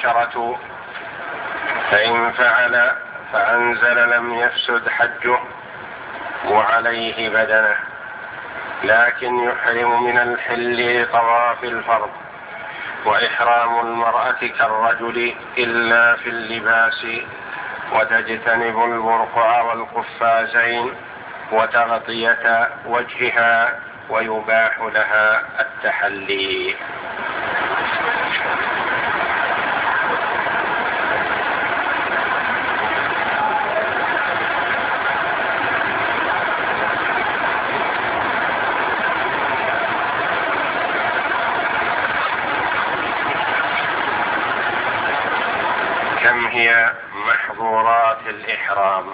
المباشرة، فإن فعل فأنزل لم يفسد حجه وعليه بدنه، لكن يحرم من الحل لطواف الفرض. وإحرام المرأة كالرجل إلا في اللباس، وتجتنب البرقع والقفازين وتغطية وجهها، ويباح لها التحلي. كم هي محظورات الإحرام؟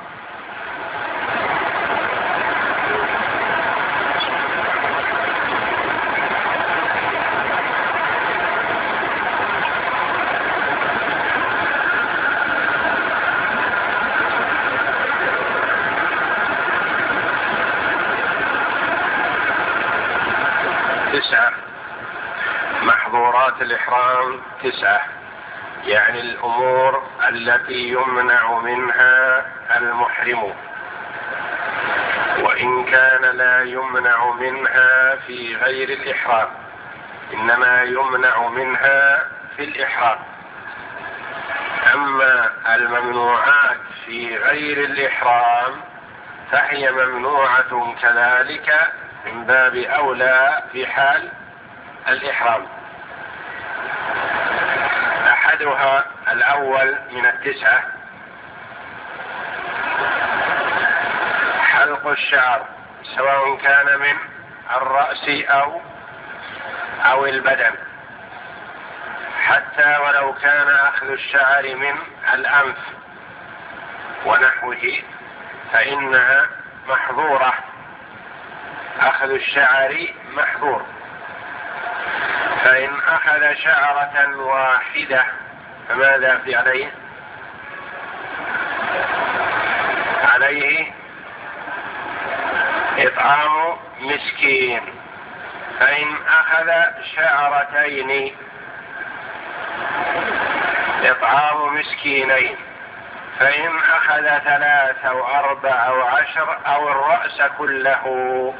9. محظورات الإحرام 9، يعني الأمور التي يمنع منها المحرم، وإن كان لا يمنع منها في غير الإحرام، إنما يمنع منها في الإحرام. أما الممنوعات في غير الإحرام فهي ممنوعة كذلك من باب أولى في حال الإحرام. أحدها الأول من 9 حلق الشعر، سواء كان من الرأس أو البدن، حتى ولو كان أخذ الشعر من الأنف ونحوه فإنها محظورة، أخذ الشعر محظور. فإن أخذ شعرة واحدة فماذا في عليه؟ عليه إطعام مسكين. فإن أخذ شعرتين إطعام مسكينين. فإن أخذ 3 أو 4 أو 10 أو الرأس كله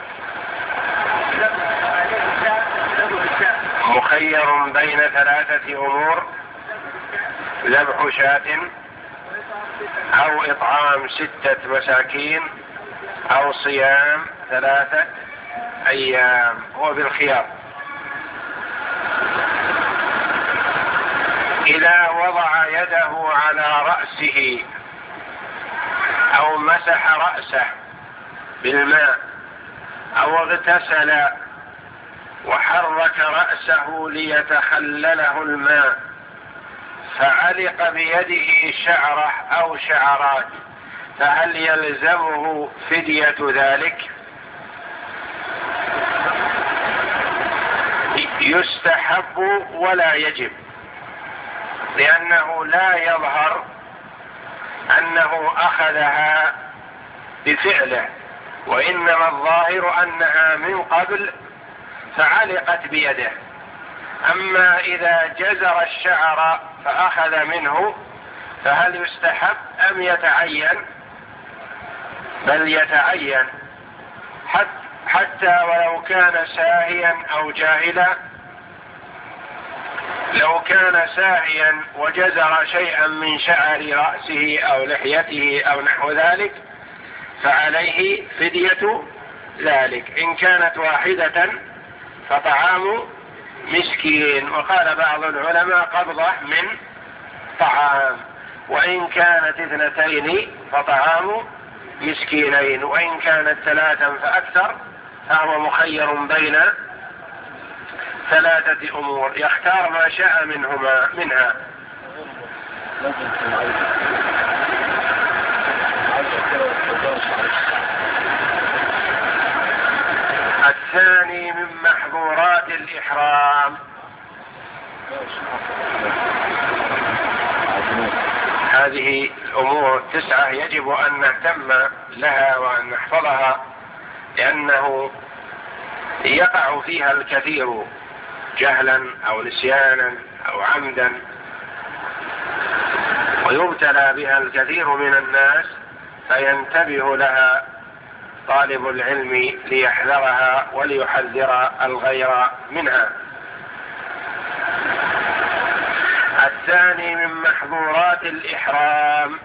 مخير بين 3 أمور: ذبح شاة، أو إطعام 6 مساكين، أو صيام 3 أيام، هو بالخيار. إذا وضع يده على رأسه أو مسح رأسه بالماء أو اغتسل وحرك رأسه ليتخلله الماء فعلق بيده شعرة أو شعرات، فهل يلزمه فدية ذلك؟ يستحب ولا يجب، لأنه لا يظهر أنه أخذها بفعله، وإنما الظاهر أنها من قبل فعلقت بيده. أما إذا جزر الشعر فأخذ منه فهل يستحب أم يتعين؟ بل يتعين، حتى ولو كان ساهيا أو جاهلا. لو كان ساهيا وجزر شيئا من شعر رأسه أو لحيته أو نحو ذلك فعليه فدية ذلك. إن كانت واحدة فطعام مسكين، وقال بعض العلماء قبضة من طعام، وإن كانت 2 فطعام مسكينين، وإن كانت 3 فأكثر فهو مخير بين 3 أمور، يختار ما شاء منها. الثاني من محظورات الإحرام هذه الأمور 9 يجب أن نهتم لها وأن نحفظها، لأنه يقع فيها الكثير جهلا أو نسيانا أو عمدا ويبتلى بها الكثير من الناس، فينتبه لها طالب العلم ليحذرها وليحذر الغير منها. الثاني من محظورات الإحرام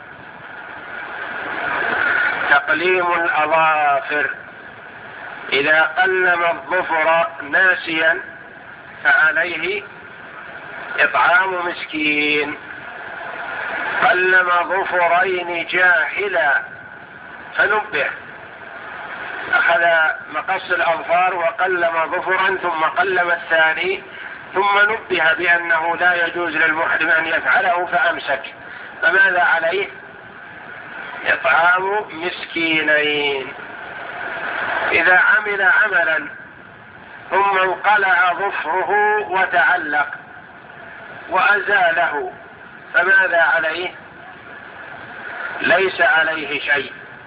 تقليم الأظافر. إذا قلم الظفر ناسيا فعليه إطعام مسكين. قلم ظفرين جاهلا فنبه، أخذ مقص الأظفار وقلم ظفرا ثم قلم الثاني، ثم نبه بأنه لا يجوز للمحرم أن يفعله فأمسك، فماذا عليه؟ إطعام مسكينين. إذا عمل عملا ثم انقلع ظفره وتعلق وأزاله فماذا عليه؟ ليس عليه شيء،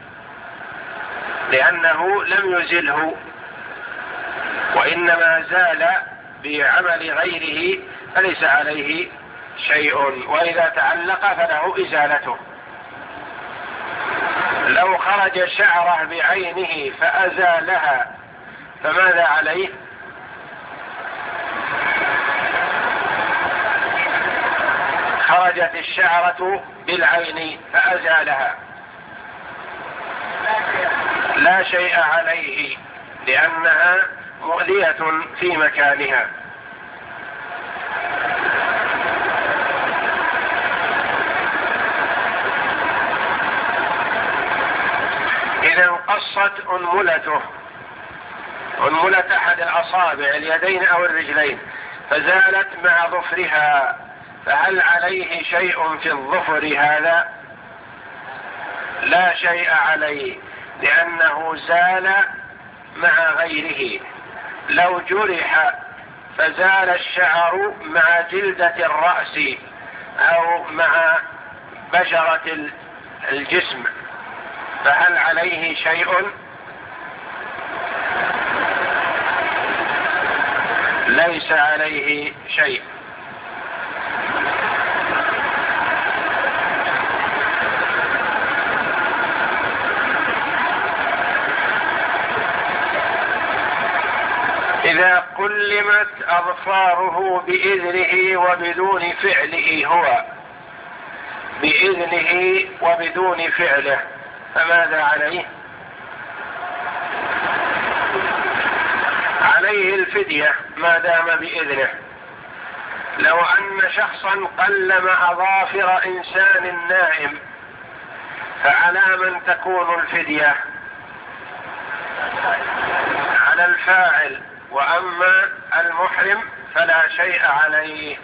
لأنه لم يزله وإنما زال بعمل غيره، فليس عليه شيء. وإذا تعلق فله إزالته. لو خرج شعره بعينه فأزالها فماذا عليه؟ خرجت الشعرة بالعين فأزالها، لا شيء عليه لأنها مؤذية في مكانها. إذا انقصت أنملة أحد الأصابع اليدين أو الرجلين فزالت مع ظفرها، فهل عليه شيء في الظفر هذا؟ لا شيء عليه، لأنه زال مع غيره. لو جرح فزال الشعر مع جلدة الرأس أو مع بشرة الجسم، فهل عليه شيء؟ ليس عليه شيء. إذا قلمت أظفاره بإذنه وبدون فعله، هو بإذنه وبدون فعله، فماذا عليه؟ عليه الفدية ما دام بإذنه. لو أن شخصا قلم أظافر إنسان نائم فعلى من تكون الفدية؟ على الفاعل، وأما المحرم فلا شيء عليه.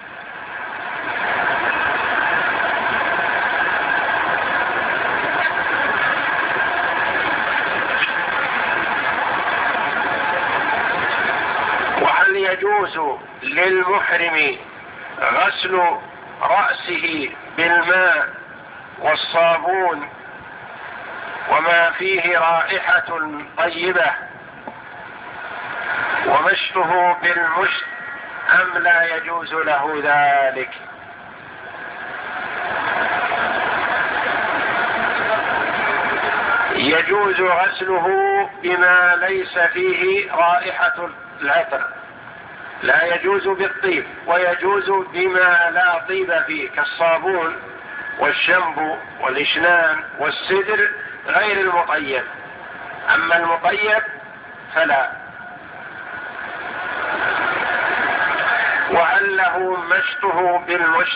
وهل يجوز للمحرم غسل رأسه بالماء والصابون وما فيه رائحة طيبة ومشطه بالمشط، أم لا يجوز له ذلك؟ يجوز غسله بما ليس فيه رائحة العطر، لا يجوز بالطيب، ويجوز بما لا طيب فيه كالصابون والشامبو والإشنان والسدر غير المطيب. أما المطيب فلا. وهل له مشطه بالمشط؟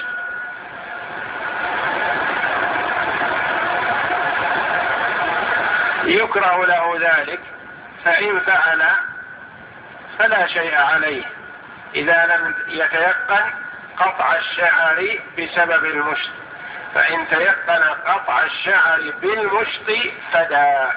يكره له ذلك، فإن فعل فلا شيء عليه إذا لم يتيقن قطع الشعر بسبب المشط. فإن تيقن قطع الشعر بالمشط فدا.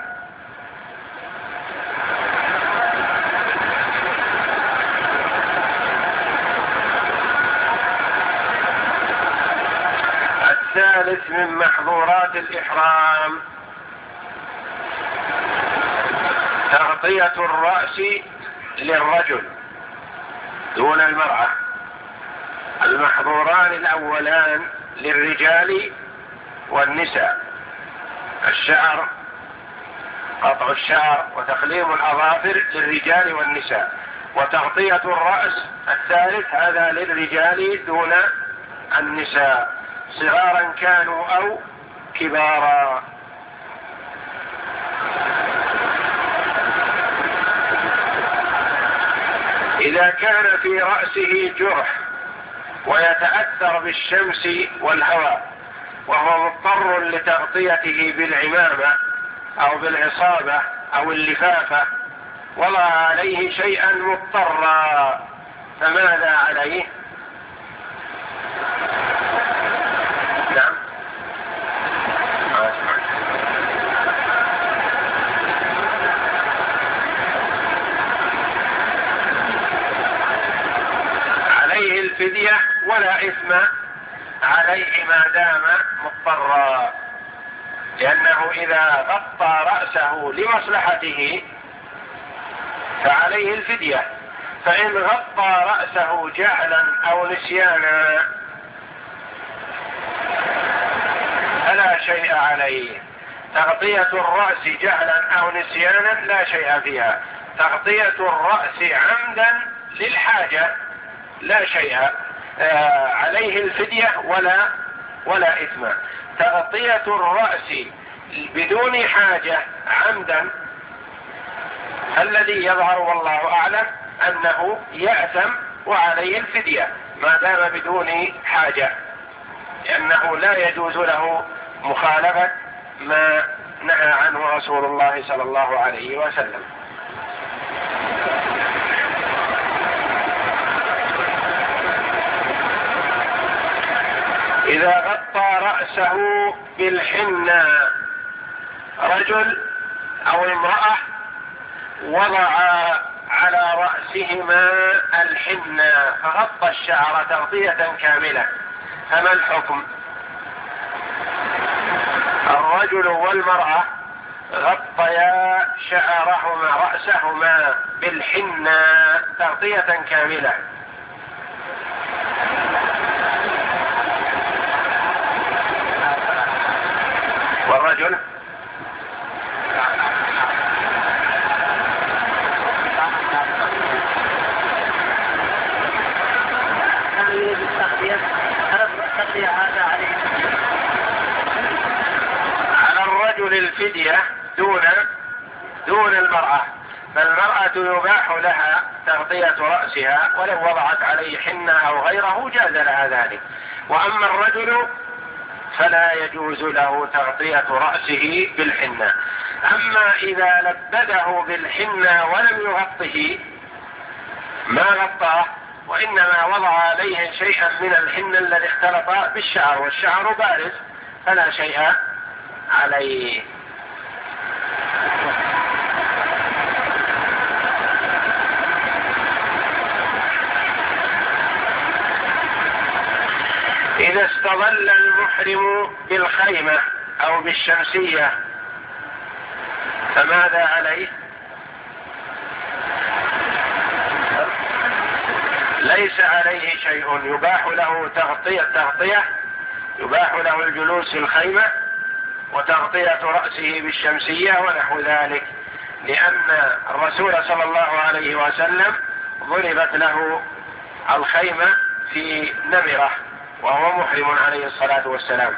الثالث من محظورات الإحرام تغطية الرأس للرجل دون المرأة. المحظوران الأولان للرجال والنساء. الشعر، قطع الشعر وتقليم الأظافر للرجال والنساء، وتغطية الرأس الثالث هذا للرجال دون النساء صغارا كانوا أو كبارا. إذا كان في رأسه جرح ويتأثر بالشمس والهواء وهو مضطر لتغطيته بالعمامة أو بالعصابة أو اللفافة، وضع عليه شيئا مضطرا، فماذا عليه؟ نعم. عليه الفدية ولا إثم عليه ما دام مضطرا، لأنه إذا غطى رأسه لمصلحته فعليه الفدية، فإن غطى رأسه جهلا أو نسيانا فلا شيء عليه. تغطية الرأس جهلا أو نسيانا لا شيء فيها، تغطية الرأس عمدا للحاجة لا شيء عليه الفدية ولا إثم. تغطية الرأس بدون حاجة عمدا الذي يظهر والله أعلم أنه يأثم وعليه الفدية ما دام بدون حاجة، لأنه لا يجوز له مخالفة ما نهى عنه رسول الله صلى الله عليه وسلم. إذا غطى رأسه بالحنة، رجل أو امرأة وضع على رأسهما الحنة فغطى الشعر تغطية كاملة، فما الحكم؟ الرجل والمرأة غطيا شعرهما رأسهما بالحنة تغطية كاملة، والرجل على الرجل الفدية دون المرأة، فالمرأة يباح لها تغطية رأسها ولو وضعت عليه حنة أو غيره جاز لها ذلك، وأما الرجل فلا يجوز له تغطية رأسه بالحنة. أما إذا لبده بالحنة ولم يغطه ما غطاه وإنما وضع عليه شيئا من الحنة الذي اختلط بالشعر والشعر بارز فلا شيء عليه. إذا استظل المحرم بالخيمة أو بالشمسية فماذا عليه؟ ليس عليه شيء، يباح له تغطية، يباح له الجلوس في الخيمة وتغطية رأسه بالشمسية ونحو ذلك، لأن الرسول صلى الله عليه وسلم ضربت له الخيمة في نمرة وهو محرم عليه الصلاة والسلام.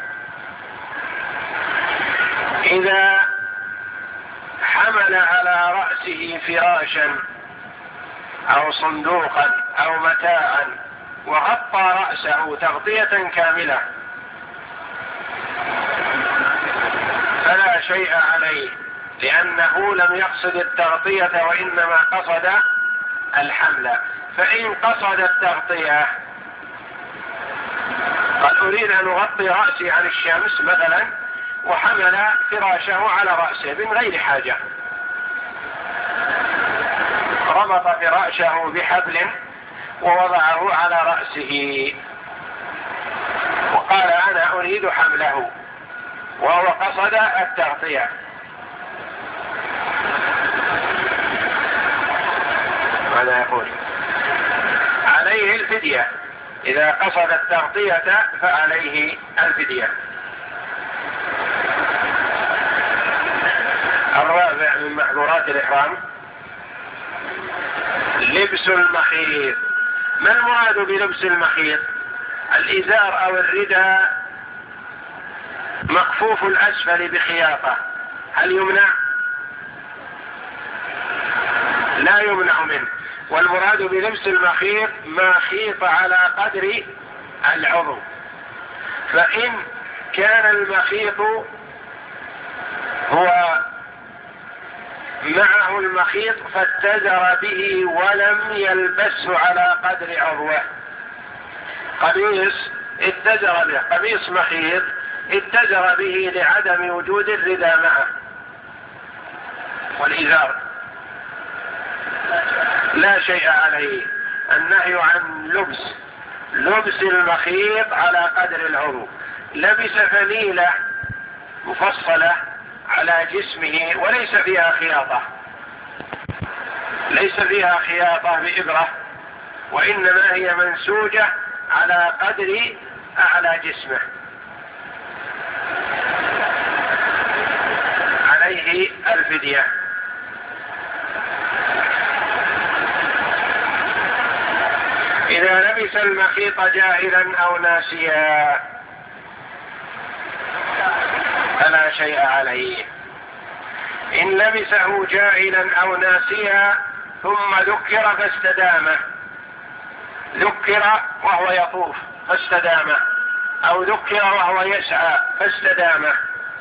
إذا حمل على رأسه فراشا أو صندوقا أو متاعا وغطى رأسه تغطية كاملة فلا شيء عليه، لأنه لم يقصد التغطية وإنما قصد الحمل. فإن قصد التغطية قال أريد أن أغطي رأسي عن الشمس مثلا وحمل فراشه على رأسه من غير حاجة، ربط فراشه بحبل ووضعه على رأسه وقال أنا أريد حمله وهو قصد التغطية، ماذا يقول؟ عليه الفدية إذا قصد التغطية فعليه الفدية. الرابع من محظورات الإحرام لبس المخيط. ما المراد بلبس المخيط؟ الإزار أو الرداء مكفوف الأسفل بخياطة، هل يمنع؟ لا يمنع منه. والمراد بلبس المخيط ما خيط على قدر العضو، فإن كان المخيط هو معه المخيط فاتزر به ولم يلبسه على قدر عضوه، قميص اتزر به، قميص مخيط اتزر به لعدم وجود الرداء معه والإزار، لا شيء عليه. النهي عن لبس المخيط على قدر العضو. لبس فنيلة مفصلة على جسمه وليس فيها خياطة، ليس فيها خياطة بإبرة، وإنما هي منسوجة على قدر أعلى جسمه، عليه الفدية. إذا لبس المخيط جاهلا أو ناسيا فلا شيء عليه. إن لبسه جاهلا أو ناسيا ثم ذكر فاستدامه، ذكر وهو يطوف فاستدامه، أو ذكر وهو يسعى فاستدامه،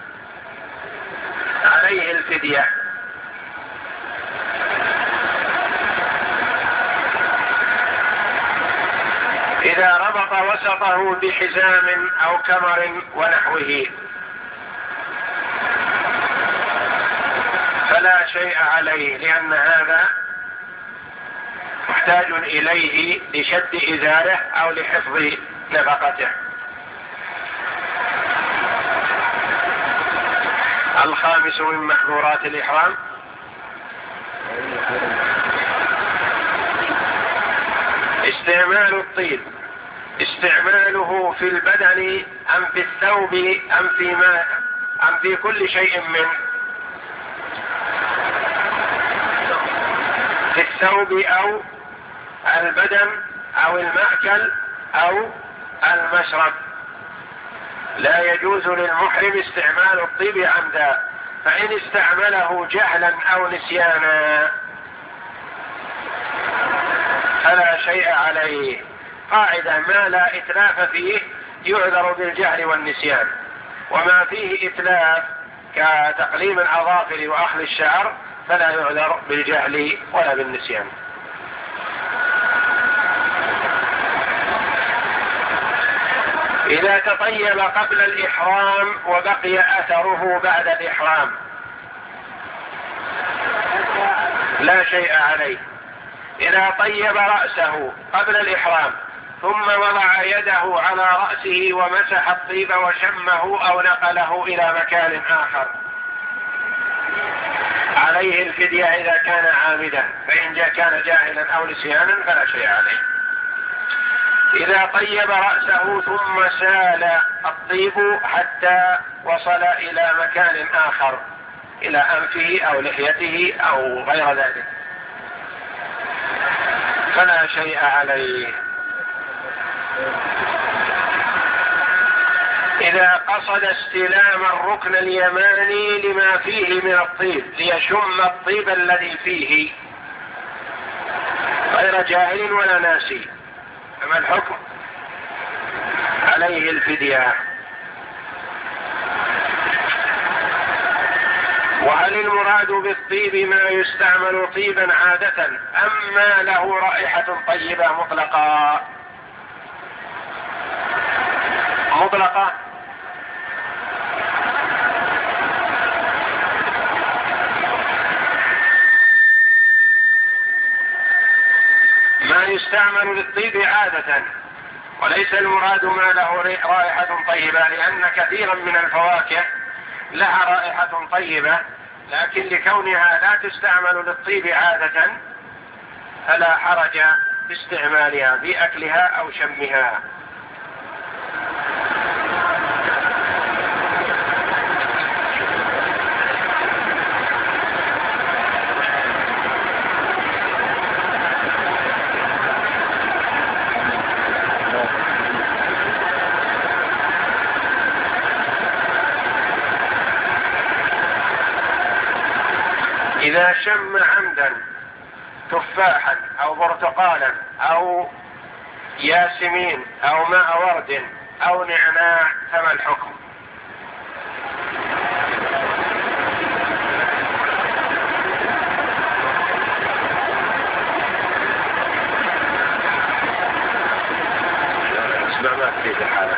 عليه الفدية. إذا ربط وسطه بحزام أو كمر ونحوه فلا شيء عليه، لأن هذا محتاج إليه لشد إزاره أو لحفظ نفقته. الخامس من محظورات الإحرام استعمال الطيب، استعماله في البدن أم في الثوب أم في ماء أم في كل شيء منه. في الثوب أو البدن أو المأكل أو المشرب. لا يجوز للمحرم استعمال الطيب عمدا، فإن استعمله جهلا أو نسيانا فلا شيء عليه. قاعدة: ما لا إتلاف فيه يعذر بالجهل والنسيان، وما فيه إتلاف كتقليم الأظافر وأخذ الشعر فلا يعذر بالجهل ولا بالنسيان. إذا تطيب قبل الإحرام وبقي أثره بعد الإحرام لا شيء عليه. إذا طيب رأسه قبل الإحرام ثم وضع يده على رأسه ومسح الطيب وشمه أو نقله إلى مكان آخر عليه الفدية إذا كان عامدا، فإن كان جاهلا أو نسيانا فلا شيء عليه. إذا طيب رأسه ثم سال الطيب حتى وصل إلى مكان آخر، إلى أنفه أو لحيته أو غير ذلك، فلا شيء عليه. إذا قصد استلام الركن اليماني لما فيه من الطيب ليشم الطيب الذي فيه غير جاهل ولا ناسي، فما الحكم؟ عليه الفدية. وهل المراد بالطيب ما يستعمل طيبا عادة أم ما له رائحة طيبة مطلقة؟ مطلقة. ما يستعمل للطيب عادة، وليس المراد ما له رائحة طيبة، لأن كثيرا من الفواكه لها رائحة طيبة، لكن لكونها لا تستعمل للطيب عادة فلا حرج باستعمالها في أكلها أو شمها. إذا شم عمدا تفاحا أو برتقالا أو ياسمين أو ماء ورد أو نعناع فما الحكم؟ اسمع ما تريد الحالة.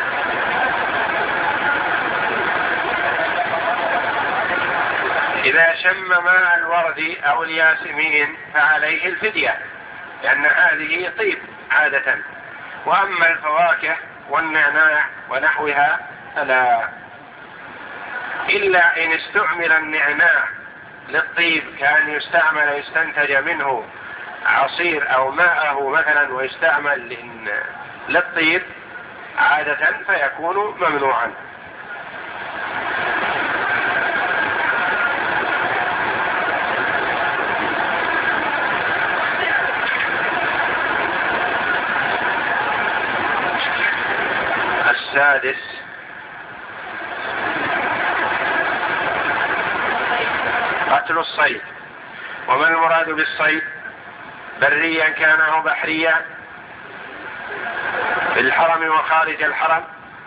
إذا شم ماء الورد أو الياسمين فعليه الفدية، لأن هذه طيب عادة، وأما الفواكه والنعناع ونحوها فلا، إلا إن استعمل النعناع للطيب، كان يستنتج منه عصير أو ماءه مثلا ويستعمل للطيب عادة فيكون ممنوعا. السادس قتل الصيد. وما المراد بالصيد؟ بريا كان أو بحريا، في الحرم وخارج الحرم،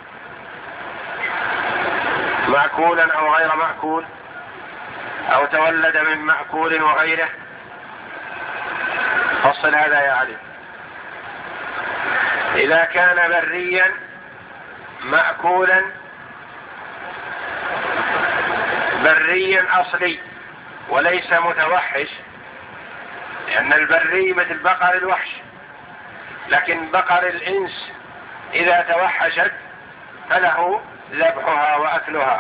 مأكولا أو غير مأكول، أو تولد من مأكول وغيره. فصل هذا يا علي. إذا كان بريا مأكولا، بريا أصلي وليس متوحش، لأن البري مثل بقر الوحش، لكن بقر الإنس إذا توحشت فله ذبحها وأكلها.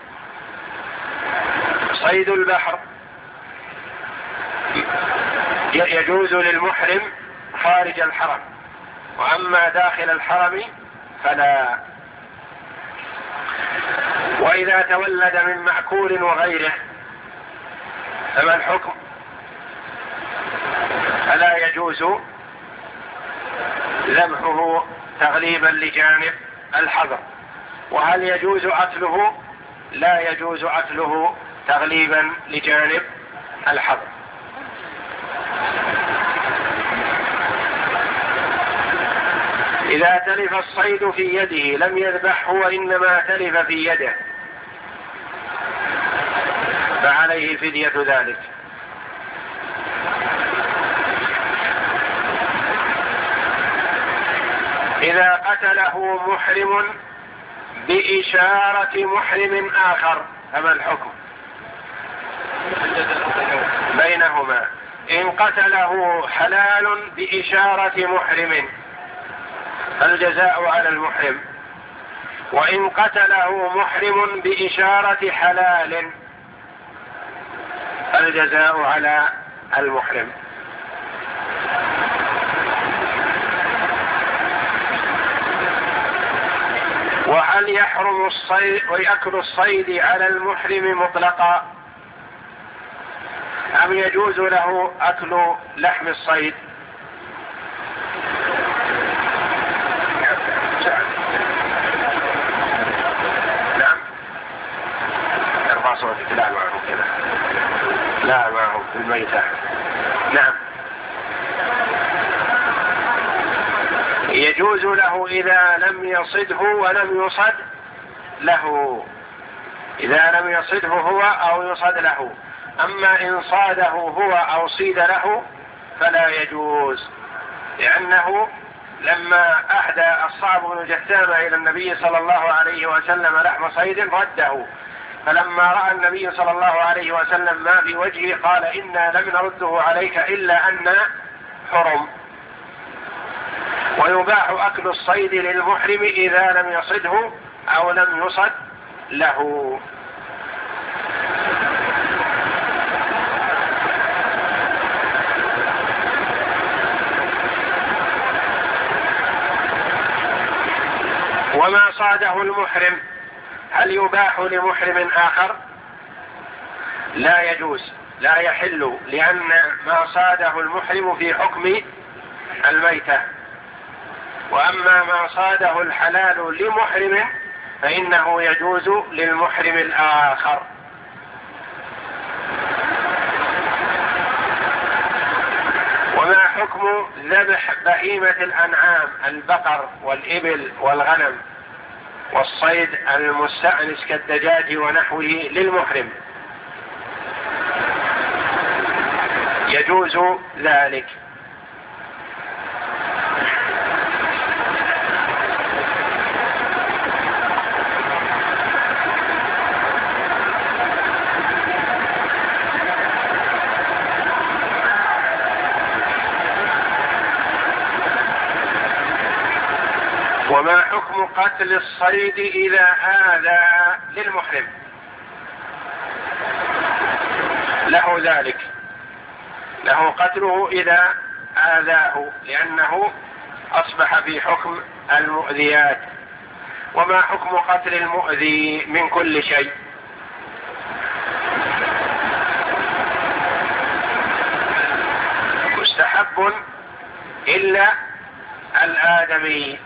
صيد البحر يجوز للمحرم خارج الحرم، وأما داخل الحرم فلا. وإذا تولد من مأكول وغيره فما الحكم؟ فلا يجوز ذبحه تغليبا لجانب الحظر. وهل يجوز أكله؟ لا يجوز أكله تغليبا لجانب الحظر. إذا تلف الصيد في يده لم يذبحه وإنما تلف في يده فعليه فدية ذلك. إذا قتله محرم بإشارة محرم آخر فما الحكم بينهما؟ إن قتله حلال بإشارة محرم فالجزاء على المحرم، وإن قتله محرم بإشارة حلال فالجزاء على المحرم. وهل يحرم الصيد ويأكل الصيد على المحرم مطلقا، أم يجوز له أكل لحم الصيد؟ نعم، ارفع صوتك. لا معه كذا، لا معه في الميتة. نعم، يجوز له إذا لم يصده ولم يصد له، إذا لم يصده هو أو يصد له. أما إن صاده هو أو صيد له فلا يجوز، لأنه لما أهدى الصعب بن جثامة إلى النبي صلى الله عليه وسلم لحم صيد رده، فلما رأى النبي صلى الله عليه وسلم ما في وجهه قال إنا لم نرده عليك إلا أن حرم. ويباح أكل الصيد للمحرم إذا لم يصده أو لم يصد له. وما صاده المحرم هل يباح لمحرم آخر؟ لا يجوز، لا يحل، لأن ما صاده المحرم في حكم الميتة، وأما ما صاده الحلال لمحرم فإنه يجوز للمحرم الآخر. وما حكم ذبح بهيمة الأنعام البقر والإبل والغنم والصيد المستأنس كالدجاج ونحوه للمحرم؟ يجوز ذلك. وما حكم قتل الصيد إذا آذى للمحرم؟ له ذلك، له قتله إذا آذاه، لأنه أصبح في حكم المؤذيات. وما حكم قتل المؤذي من كل شيء؟ مستحب إلا الآدمي.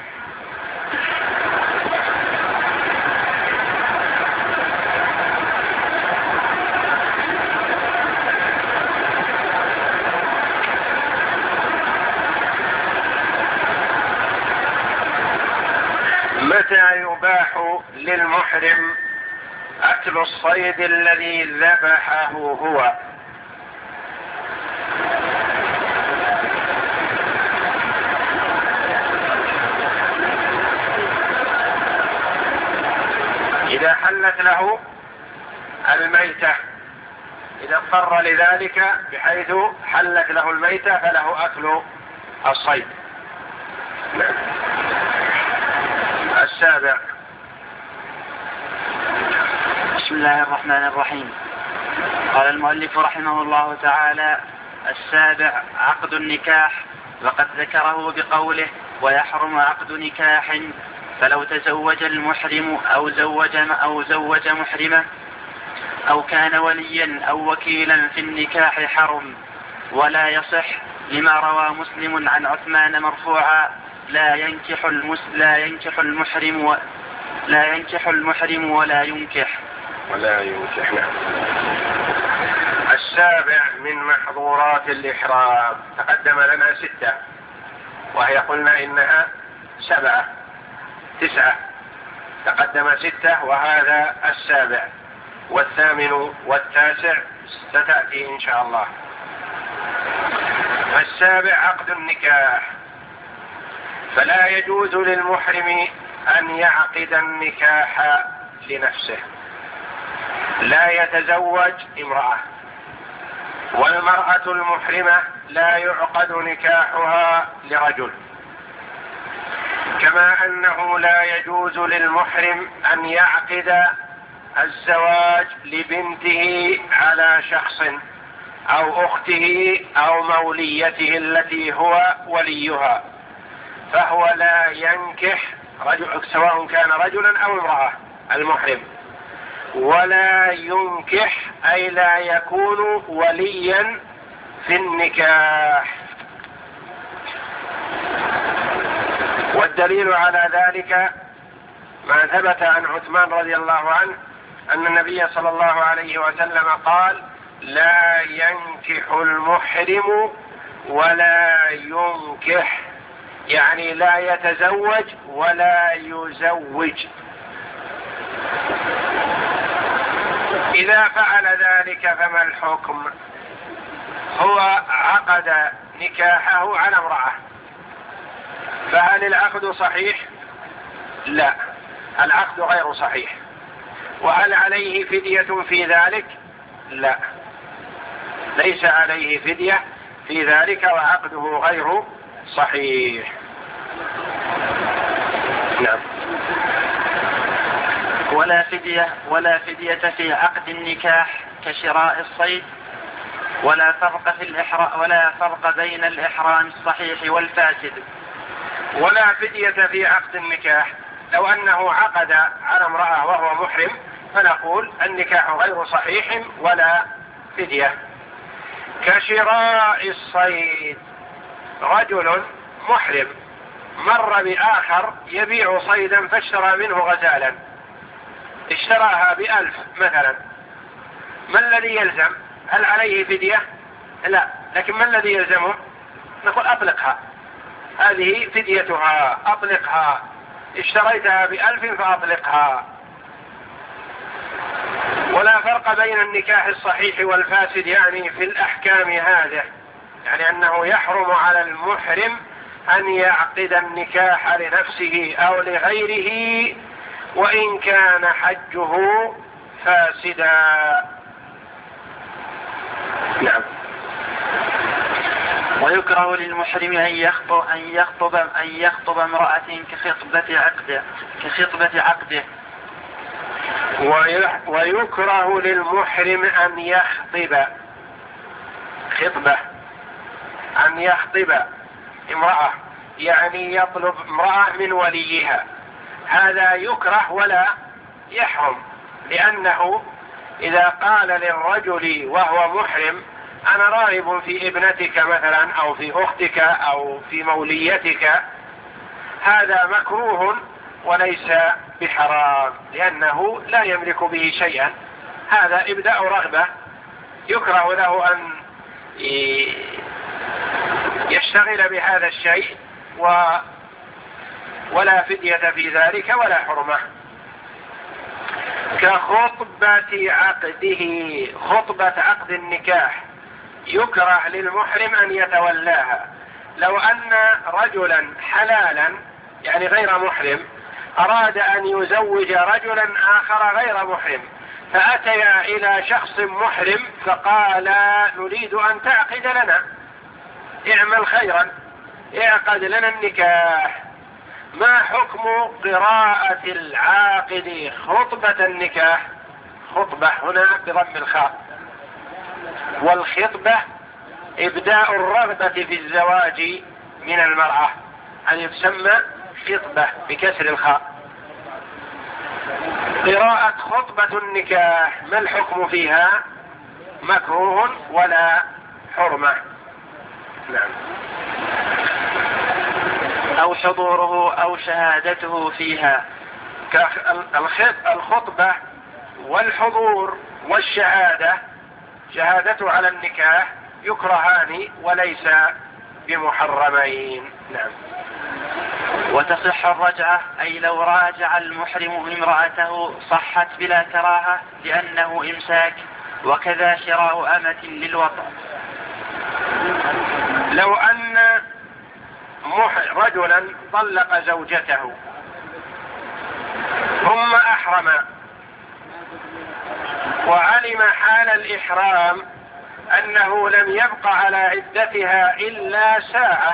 متى يباح للمحرم أكل الصيد الذي ذبحه هو؟ إذا حلت له الميتة، إذا اضطر لذلك بحيث حلت له الميتة فله أكل الصيد. السابع. بسم الله الرحمن الرحيم. قال المؤلف رحمه الله تعالى: السابع عقد النكاح، وقد ذكره بقوله: ويحرم عقد نكاح، فلو تزوج المحرم أو زوج محرمة أو كان وليا أو وكيلا في النكاح حرم، ولا يصح، لما روى مسلم عن عثمان مرفوعا: لا ينكح المحرم ولا ينكح. السابع من محظورات الإحرام، تقدم لنا 6 وهي قلنا إنها 9، تقدم 6 وهذا السابع، والثامن والتاسع ستأتي إن شاء الله. السابع عقد النكاح، فلا يجوز للمحرم أن يعقد النكاح لنفسه، لا يتزوج امرأة، والمرأة المحرمة لا يعقد نكاحها لرجل، كما أنه لا يجوز للمحرم أن يعقد الزواج لبنته على شخص أو أخته أو موليته التي هو وليها، فهو لا ينكح رجل سواء كان رجلا أو امرأة المحرم، ولا ينكح أي لا يكون وليا في النكاح. والدليل على ذلك ما ثبت عن عثمان رضي الله عنه أن النبي صلى الله عليه وسلم قال: لا ينكح المحرم ولا ينكح، يعني لا يتزوج ولا يزوج. إذا فعل ذلك فما الحكم؟ هو عقد نكاحه على امرأة، فهل العقد صحيح؟ لا، العقد غير صحيح. وهل عليه فدية في ذلك؟ لا، ليس عليه فدية في ذلك، وعقده غير صحيح. نعم. ولا فدية في عقد النكاح كشراء الصيد، ولا فرق بين الإحرام الصحيح والفاسد. ولا فدية في عقد النكاح، لو أنه عقد على امرأة وهو محرم فنقول النكاح غير صحيح ولا فدية. كشراء الصيد، رجل محرم مر بآخر يبيع صيدا فاشترى منه غزالا، اشتراها ب1000 مثلا، ما الذي يلزم؟ هل عليه فدية؟ لا، لكن ما الذي يلزمه؟ نقول أطلقها، هذه فديتها، أطلقها، اشتريتها ب1000 فأطلقها. ولا فرق بين النكاح الصحيح والفاسد يعني في الأحكام هذه، يعني أنه يحرم على المحرم أن يعقد النكاح لنفسه أو لغيره وإن كان حجه فاسدا. نعم. ويكره للمحرم أن يخطب امرأة كخطبة عقده. ويكره للمحرم أن يخطب خطبة، أن يخطب امرأة يعني يطلب امرأة من وليها، هذا يكره ولا يحرم، لأنه إذا قال للرجل وهو محرم أنا راغب في ابنتك مثلا أو في أختك أو في موليتك، هذا مكروه وليس بحرام، لأنه لا يملك به شيئا، هذا إبداء رغبة، يكره له أن يشتغل بهذا الشيء ولا فدية في ذلك ولا حرمة. كخطبة عقده، خطبة عقد النكاح يكره للمحرم أن يتولاها. لو أن رجلا حلالا يعني غير محرم أراد أن يزوج رجلا آخر غير محرم، فأتيا إلى شخص محرم فقال نريد أن تعقد لنا، اعمل خيرا، اعقد لنا النكاح. ما حكم قراءة العاقد خطبة النكاح؟ خطبة هنا بضم الخاء، والخطبة إبداء الرغبة في الزواج من المرأة، أن يسمى خطبة بكسر الخاء. قراءة خطبة النكاح ما الحكم فيها؟ مكروه ولا حرمة. نعم. أو حضوره أو شهادته فيها. الخطبة والحضور والشهادة، شهادته على النكاح يكرهان وليس بمحرمين. نعم. وتصح الرجعة، أي لو راجع المحرم امرأته صحت بلا كراهة لأنه إمساك، وكذا شراء أمة للوطء. لو أن رجلا طلق زوجته ثم أحرم وعلم حال الإحرام أنه لم يبق على عدتها إلا ساعة،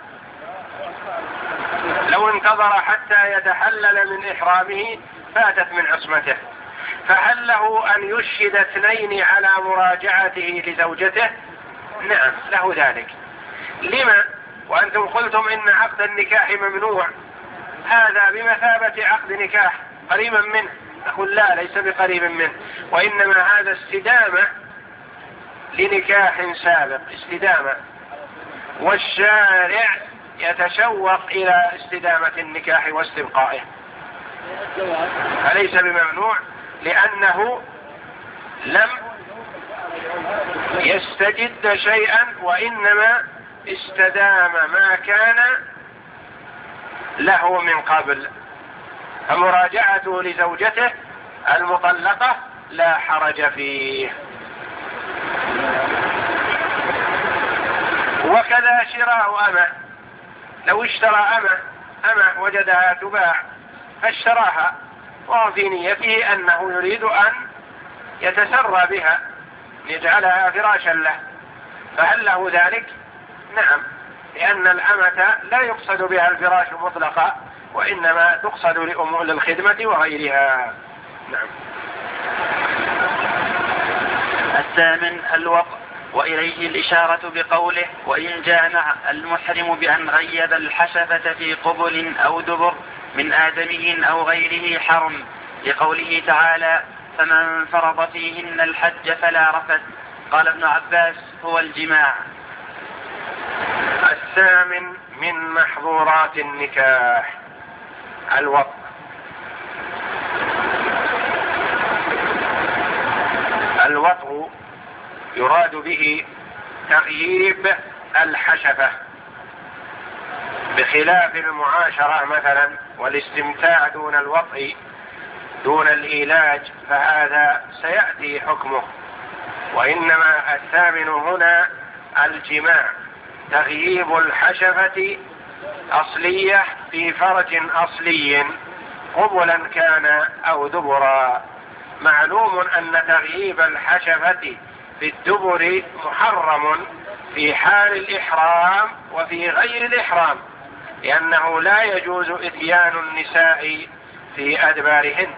لو انتظر حتى يتحلل من إحرامه فاتت من عصمته، فهل له أن يشهد 2 على مراجعته لزوجته؟ نعم له ذلك. لما؟ وأنتم قلتم إن عقد النكاح ممنوع، هذا بمثابة عقد نكاح قريبا منه، نقول لا، ليس بقريب منه، وإنما هذا استدامة لنكاح سابق، استدامة، والشارع يتشوق إلى استدامة النكاح واستبقائه، فليس بممنوع لأنه لم يستجد شيئا، وإنما استدام ما كان له من قبل، فمراجعته لزوجته المطلقة لا حرج فيه. وكذا شراء أمة، لو اشترى أمة وجدها تباع فاشتراها وهو في نيته أنه يريد أن يتسرى بها يجعلها فراشا له، فهل له ذلك؟ نعم، لأن الأمة لا يقصد بها الفراش مطلقا، وإنما تقصد للخدمة وغيرها. نعم. الثامن الوطء، وإليه الإشارة بقوله وإن جامع المحرم بأن غيب الحشفة في قبل أو دبر من آدمي أو غيره حرم، لقوله تعالى: فمن فرض فيهن الحج فلا رفث. قال ابن عباس: هو الجماع. الثامن من محظورات النكاح الوطء. الوطء يراد به تغييب الحشفة، بخلاف المعاشرة مثلا والاستمتاع دون الوطء دون الإيلاج، فهذا سيأتي حكمه. وإنما الثامن هنا الجماع، تغييب الحشفة أصلية في فرج أصلي قبلا كان أو دبرا. معلوم أن تغييب الحشفة في الدبر محرم في حال الإحرام وفي غير الإحرام، لأنه لا يجوز إتيان النساء في أدبارهن.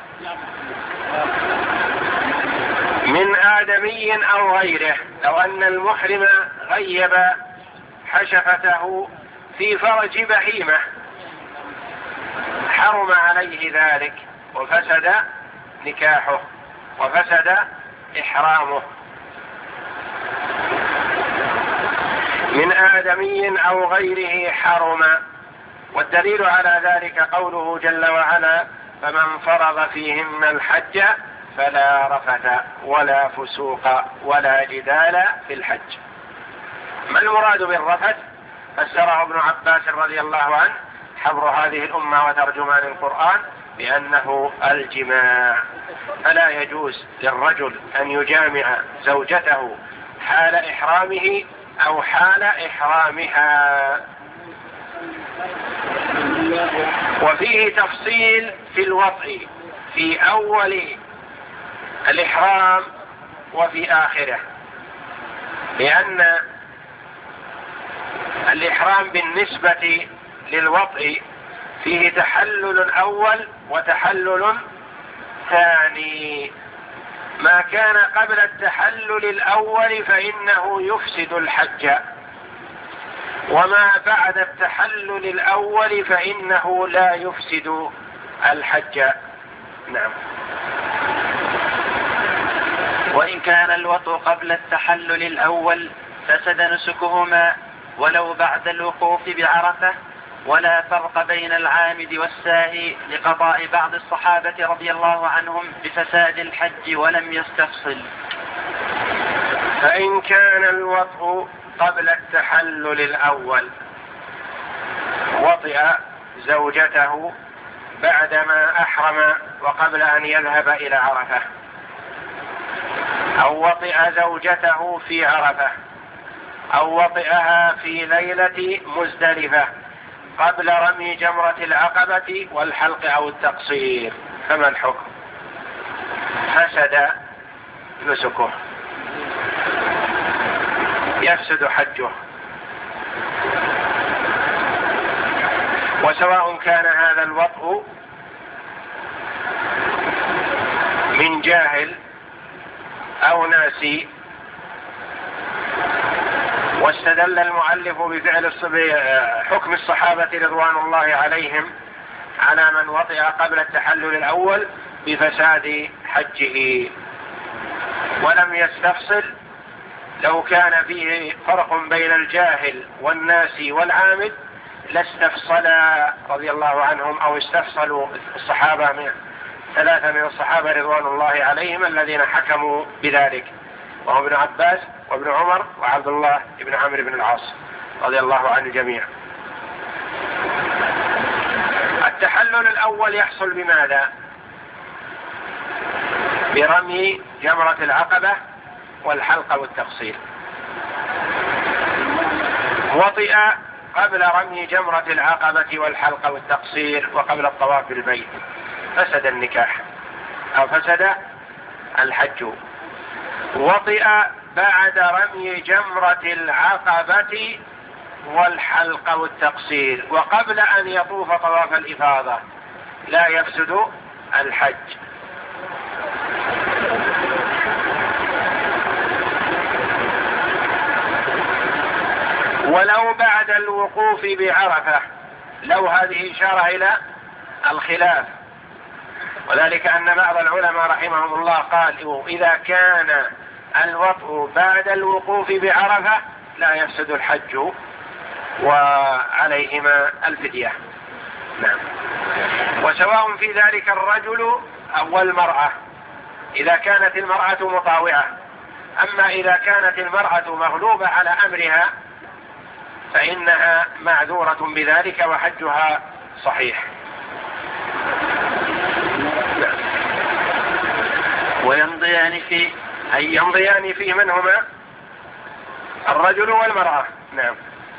من آدمي أو غيره، لو أن المحرم غيب حشفته في فرج بهيمة حرم عليه ذلك وفسد نكاحه وفسد إحرامه. من آدمي أو غيره حرم، والدليل على ذلك قوله جل وعلا: فمن فرض فيهن الحج فلا رفث ولا فسوق ولا جدال في الحج. ما المراد بالرفث؟ فسره ابن عباس رضي الله عنه حبر هذه الأمة وترجمان القرآن بأنه الجماع. فلا يجوز للرجل أن يجامع زوجته حال إحرامه أو حال إحرامها. وفيه تفصيل في الوطء في أول الإحرام وفي آخره، لأن الإحرام بالنسبة للوطء فيه تحلل أول وتحلل ثاني. ما كان قبل التحلل الأول فإنه يفسد الحج، وما بعد التحلل الأول فإنه لا يفسد الحج. نعم. وإن كان الوطء قبل التحلل الأول فسد نسكهما ولو بعد الوقوف بعرفة، ولا فرق بين العامد والساهي، لقضاء بعض الصحابة رضي الله عنهم بفساد الحج ولم يستفصل. فإن كان الوطء قبل التحلل الأول، وطئ زوجته بعدما أحرم وقبل أن يذهب إلى عرفة، أو وطئ زوجته في عرفة، أو وطئها في ليلة مزدلفة قبل رمي جمرة العقبة والحلق أو التقصير، فما الحكم؟ فسد نسكه، يفسد حجه. وسواء كان هذا الوطء من جاهل أو ناسي. واستدل المؤلف بفعل حكم الصحابة رضوان الله عليهم على من وطئ قبل التحلل الأول بفساد حجه، ولم يستفصل. لو كان فيه فرق بين الجاهل والناسي والعامد لاستفصلا رضي الله عنهم، أو استفصلوا الصحابة من ثلاثة من الصحابة رضوان الله عليهم الذين حكموا بذلك، وهو ابن عباس وابن عمر وعبد الله بن عمرو بن العاص رضي الله عن الجميع. التحلل الأول يحصل بماذا؟ برمي جمرة العقبة والحلق والتقصير. وطئ قبل رمي جمرة العقبة والحلق والتقصير وقبل الطواف بالبيت، فسد النكاح أو فسد الحج. وطئ بعد رمي جمرة العقبة والحلق والتقصير وقبل أن يطوف طواف الإفاضة، لا يفسد الحج. ولو بعد الوقوف بعرفة، لو هذه إشارة إلى الخلاف، وذلك أن بعض العلماء رحمهم الله قالوا إذا كان الوطء بعد الوقوف بعرفة لا يفسد الحج وعليهما الفدية. نعم. وسواء في ذلك الرجل أو المرأة إذا كانت المرأة مطاوعة. أما إذا كانت المرأة مغلوبة على أمرها فإنها معذورة بذلك وحجها صحيح. ويمضيان فيه من هما؟ الرجل والمرأة. نعم.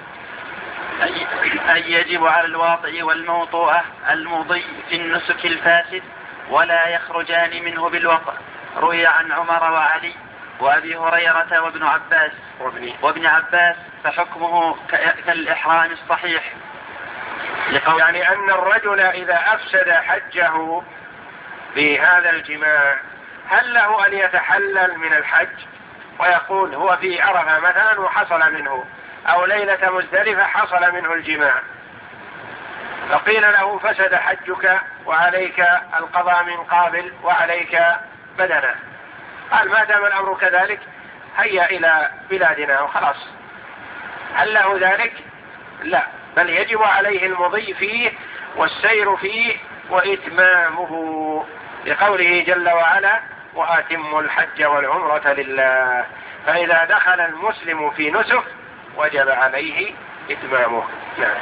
أن يجب على الواطئ والموطوءة المضي في النسك الفاسد ولا يخرجان منه بالوطء. روي عن عمر وعلي وأبي هريرة وابن عباس فحكمه كالإحرام الصحيح. يعني أن الرجل إذا أفسد حجه بهذا الجماع هل له أن يتحلل من الحج ويقول هو في عرفة مثلا وحصل منه، أو ليلة مزدلفة حصل منه الجماع، فقيل له فسد حجك وعليك القضاء من قابل وعليك بدنه، قال ما دام الأمر كذلك هيا إلى بلادنا وخلاص، هل له ذلك؟ لا، بل يجب عليه المضي فيه والسير فيه وإتمامه، لقوله جل وعلا وأتموا الحج والعمرة لله. فإذا دخل المسلم في نسك وجب عليه إتمامه. نعم.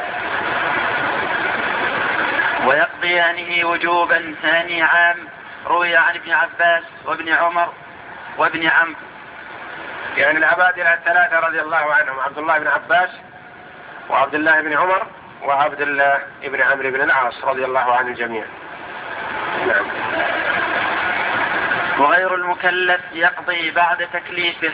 ويقضيانه وجوبا ثاني عام. روي عن ابن عباس وابن عمر وابن عمرو، يعني العبادلة الثلاثة رضي الله عنهم، عبد الله بن عباس وعبد الله بن عمر وعبد الله بن عمرو بن العاص رضي الله عن الجميع. نعم. وغير المكلف يقضي بعد تكليفه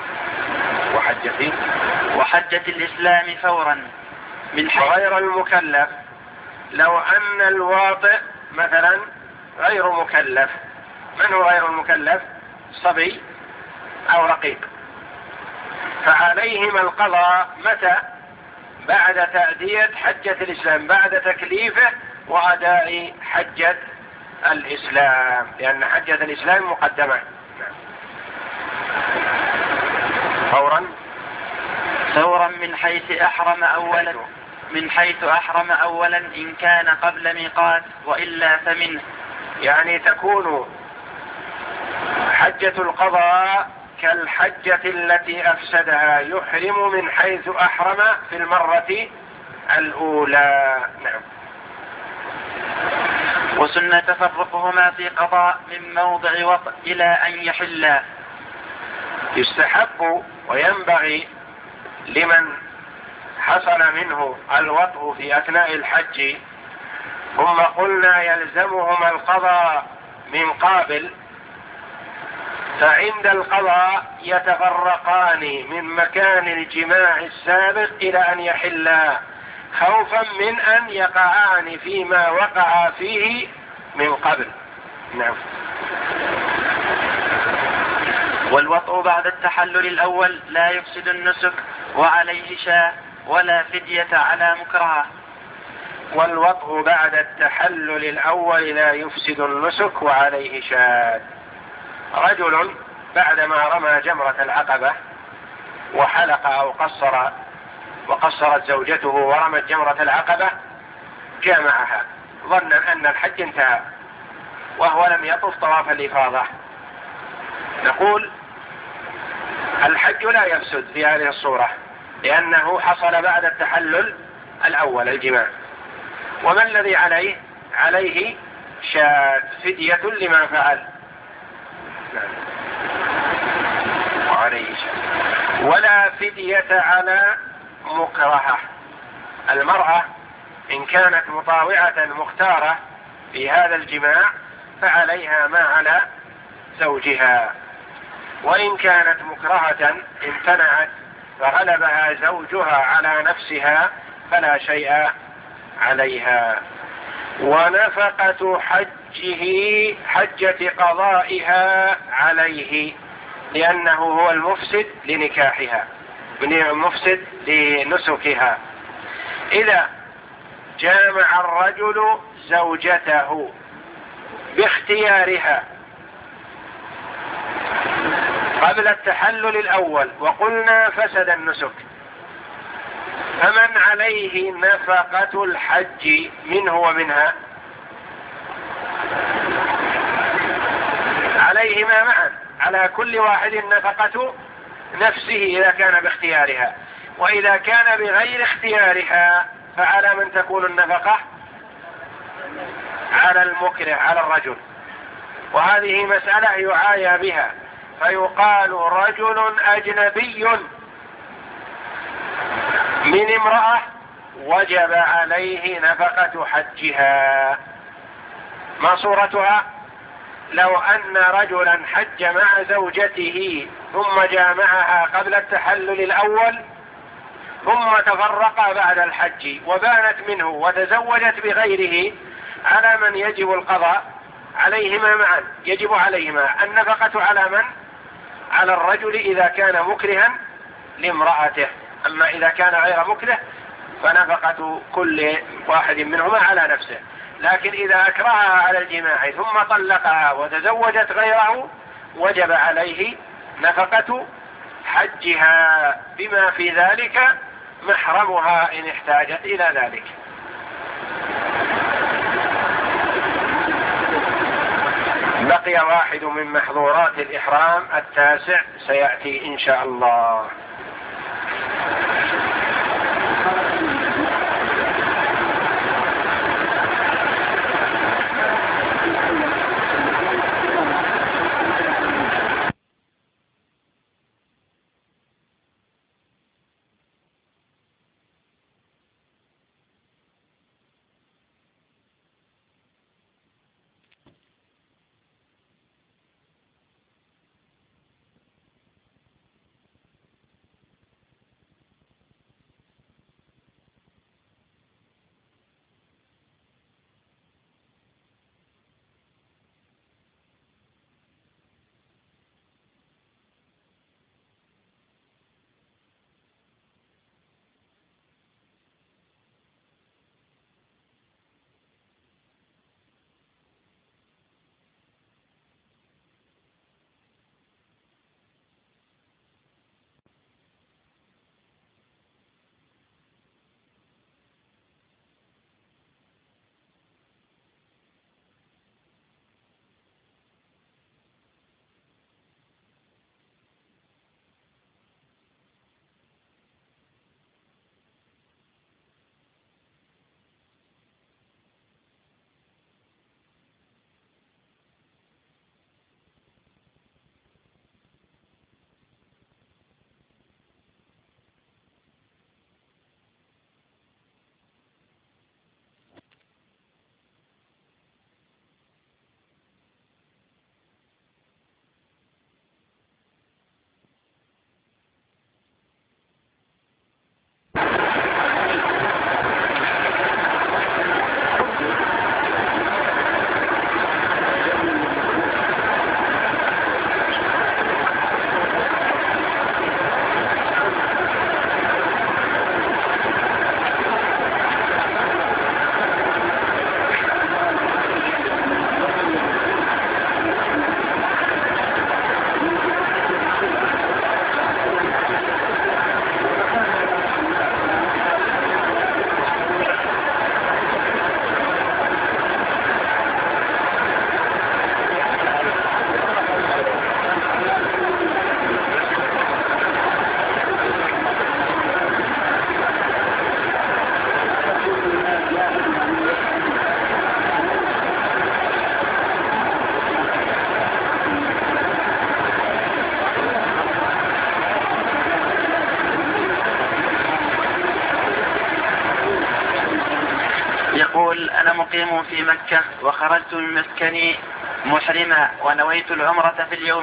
وحجة الإسلام فورا من حيث. وغير المكلف لو أن الواطئ مثلا غير مكلف، من هو غير المكلف؟ صبي أو رقيق، فعليهما القضاء متى؟ بعد تأدية حجة الإسلام، بعد تكليفه وأداء حجة الإسلام، لأن حجة الإسلام مقدمة. فورا من حيث أحرم أولا إن كان قبل ميقات وإلا فمنه. يعني تكون حجة القضاء كالحجة التي أفسدها، يحرم من حيث أحرم في المرة الأولى. نعم. وسنة تفرقهما في قضاء من موضع وطء إلى أن يحلا. يستحب وينبغي لمن حصل منه الوطء في أثناء الحج ثم قلنا يلزمهما القضاء من قابل، فعند القضاء يتفرقان من مكان الجماع السابق إلى أن يحلا، خوفا من أن يقعان فيما وقع فيه من قبل. نعم. والوطء بعد التحلل الأول لا يفسد النسك وعليه شاة ولا فدية على مكرهة. والوطء بعد التحلل الأول لا يفسد النسك وعليه شاة. رجل بعدما رمى جمرة العقبة وحلق أو قصر وقصرت زوجته ورمت جمرة العقبة جامعها ظنا أن الحج انتهى وهو لم يطف طواف الإفاضة، نقول الحج لا يفسد في هذه الصورة لأنه حصل بعد التحلل الأول الجماع. وما الذي عليه شاة فدية لما فعل. وعليه شاة ولا فدية على مكرهة. المرأة إن كانت مطاوعة مختارة في هذا الجماع فعليها ما على زوجها، وإن كانت مكرهة امتنعت فغلبها زوجها على نفسها فلا شيء عليها. ونفقة حجة قضائها عليه لأنه هو المفسد لنكاحها، المفسد لنسكها. إذا جامع الرجل زوجته باختيارها قبل التحلل الأول وقلنا فسد النسك، فمن عليه نفقة الحج منه ومنها؟ عليهما معا، على كل واحد نفقة نفسه إذا كان باختيارها، وإذا كان بغير اختيارها فعلى من تكون النفقة؟ على المكره، على الرجل. وهذه مسألة يعايا بها، فيقال رجل أجنبي من امرأة وجب عليه نفقة حجها. ما صورتها؟ لو أن رجلا حج مع زوجته ثم جامعها قبل التحلل الأول ثم تفرقا بعد الحج وبانت منه وتزوجت بغيره، على من يجب القضاء؟ عليهما معا، يجب عليهما النفقة. على من؟ على الرجل إذا كان مكرها لامرأته، أما إذا كان غير مكره فنفقة كل واحد منهما على نفسه. لكن إذا أكرهها على الجماع ثم طلقها وتزوجت غيره وجب عليه نفقة حجها، بما في ذلك محرمها إن احتاجت إلى ذلك. بقي واحد من محظورات الإحرام التاسع سيأتي إن شاء الله. يقول: أنا مقيم في مكة وخرجت من مسكني محرما ونويت العمرة في اليوم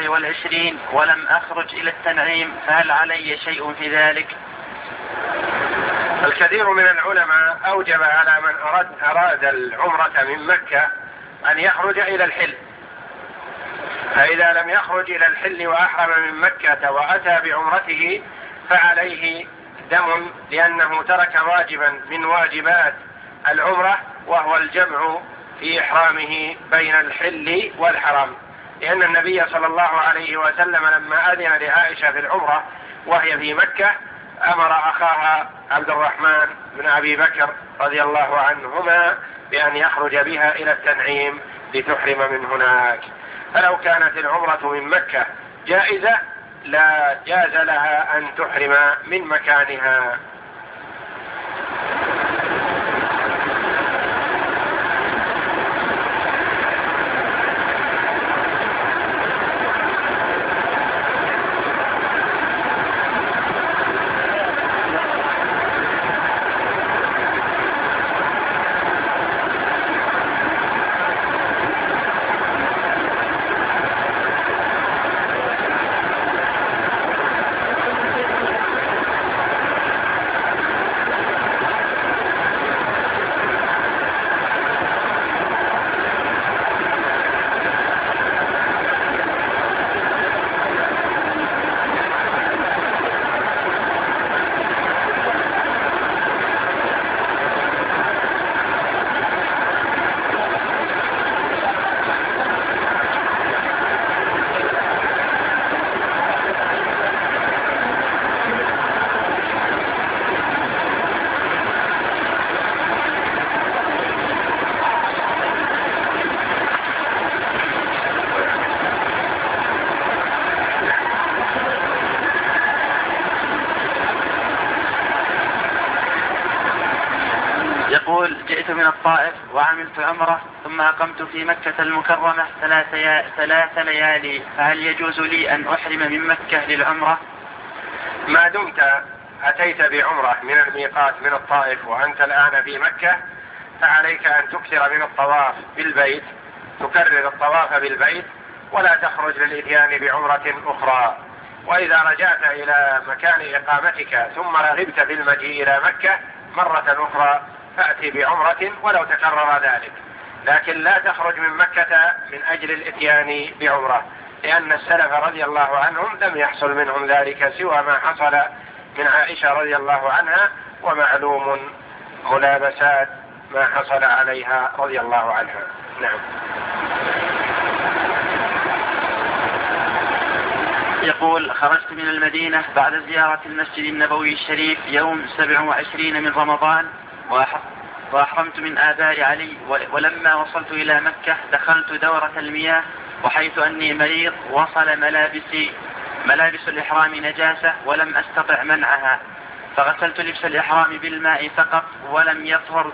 27 ولم أخرج إلى التنعيم، فهل علي شيء في ذلك؟ الكثير من العلماء أوجب على من أراد العمرة من مكة أن يخرج إلى الحل، فإذا لم يخرج إلى الحل وأحرم من مكة وأتى بعمرته فعليه دم، لأنه ترك واجبا من واجبات العمرة، وهو الجمع في إحرامه بين الحل والحرم، لأن النبي صلى الله عليه وسلم لما أذن لعائشة في العمرة وهي في مكة أمر أخاها عبد الرحمن بن أبي بكر رضي الله عنهما بأن يخرج بها إلى التنعيم لتحرم من هناك. فلو كانت العمرة من مكة جائزة لا جاز لها أن تحرم من مكانها. يقول: جئت من الطائف وعملت عمرة ثم أقمت في مكة المكرمة 3 ليالي، فهل يجوز لي أن أحرم من مكة للعمرة؟ ما دمت أتيت بعمرة من الميقات من الطائف وأنت الآن في مكة فعليك أن تكثر من الطواف بالبيت، تكرر الطواف بالبيت ولا تخرج للإتيان بعمرة أخرى. وإذا رجعت إلى مكان إقامتك ثم رغبت في المجيء إلى مكة مرة أخرى فأتي بعمرة ولو تكرر ذلك، لكن لا تخرج من مكة من أجل الإتيان بعمرة، لأن السلف رضي الله عنهم لم يحصل منهم ذلك سوى ما حصل من عائشة رضي الله عنها، ومعلوم ملابسات ما حصل عليها رضي الله عنها. نعم. يقول: خرجت من المدينة بعد زيارة المسجد النبوي الشريف يوم 27 من رمضان وأحرمت من آبار علي، ولما وصلت إلى مكة دخلت دورة المياه، وحيث أني مريض وصل ملابس الإحرام نجاسة ولم أستطع منعها، فغسلت لبس الإحرام بالماء فقط ولم يطهر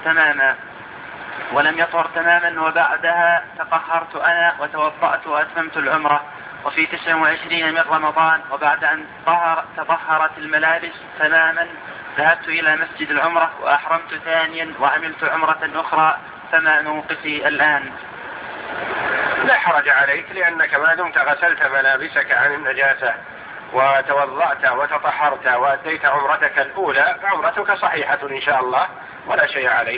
تماما، وبعدها تطهرت أنا وتوضأت وأتممت العمرة. وفي 29 من رمضان وبعد أن تطهرت الملابس تماما ذهبت إلى مسجد العمرة وأحرمت ثانيا وعملت عمرة أخرى، فما موقفي الآن؟ لا حرج عليك، لأنك ما دمت غسلت ملابسك عن النجاسة وتوضأت وتطهرت وأديت عمرتك الأولى فعمرتك صحيحة إن شاء الله ولا شيء عليك.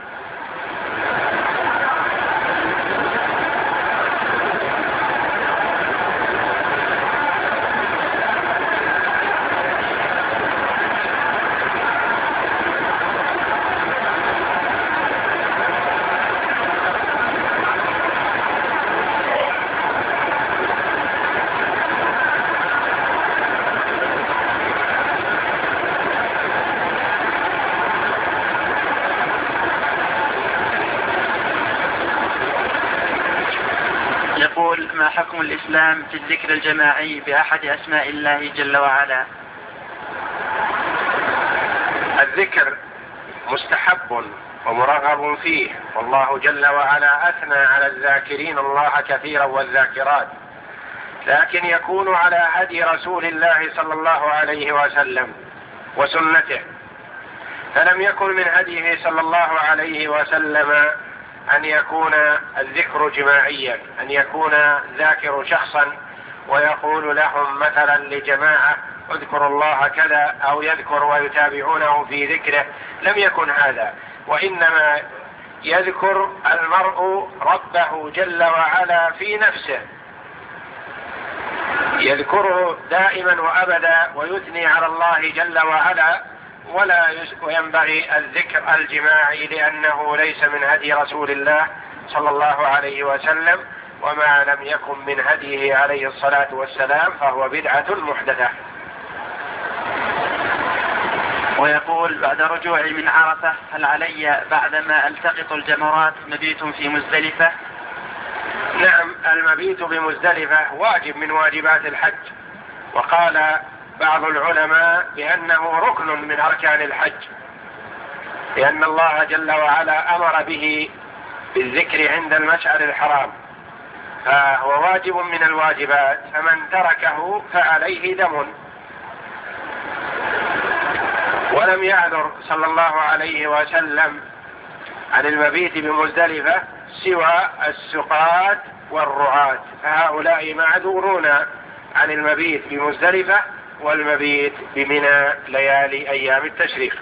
ما حكم الإسلام في الذكر الجماعي بأحد أسماء الله جل وعلا؟ الذكر مستحب ومرغب فيه، والله جل وعلا أثنى على الذاكرين الله كثيرا والذاكرات، لكن يكون على هدي رسول الله صلى الله عليه وسلم وسنته، فلم يكن من هديه صلى الله عليه وسلم أن يكون الذكر جماعيا، أن يكون ذاكر شخصا ويقول لهم مثلا لجماعة اذكروا الله كذا أو يذكر ويتابعونه في ذكره، لم يكن هذا، وإنما يذكر المرء ربه جل وعلا في نفسه، يذكره دائما وأبدا ويثني على الله جل وعلا وينبغي الذكر الجماعي لأنه ليس من هدي رسول الله صلى الله عليه وسلم، وما لم يكن من هديه عليه الصلاة والسلام فهو بدعة محدثة. ويقول: بعد رجوعي من عرفة هل علي بعدما التقط الجمرات مبيت في مزدلفة؟ نعم، المبيت بمزدلفة واجب من واجبات الحج، وقال بعض العلماء بأنه ركن من أركان الحج، لأن الله جل وعلا أمر به بالذكر عند المشعر الحرام، فهو واجب من الواجبات، فمن تركه فعليه دم. ولم يعذر صلى الله عليه وسلم عن المبيت بمزدلفة سوى السقاة والرعاة، فهؤلاء معذورون عن المبيت بمزدلفة والمبيت بمنى ليالي أيام التشريق.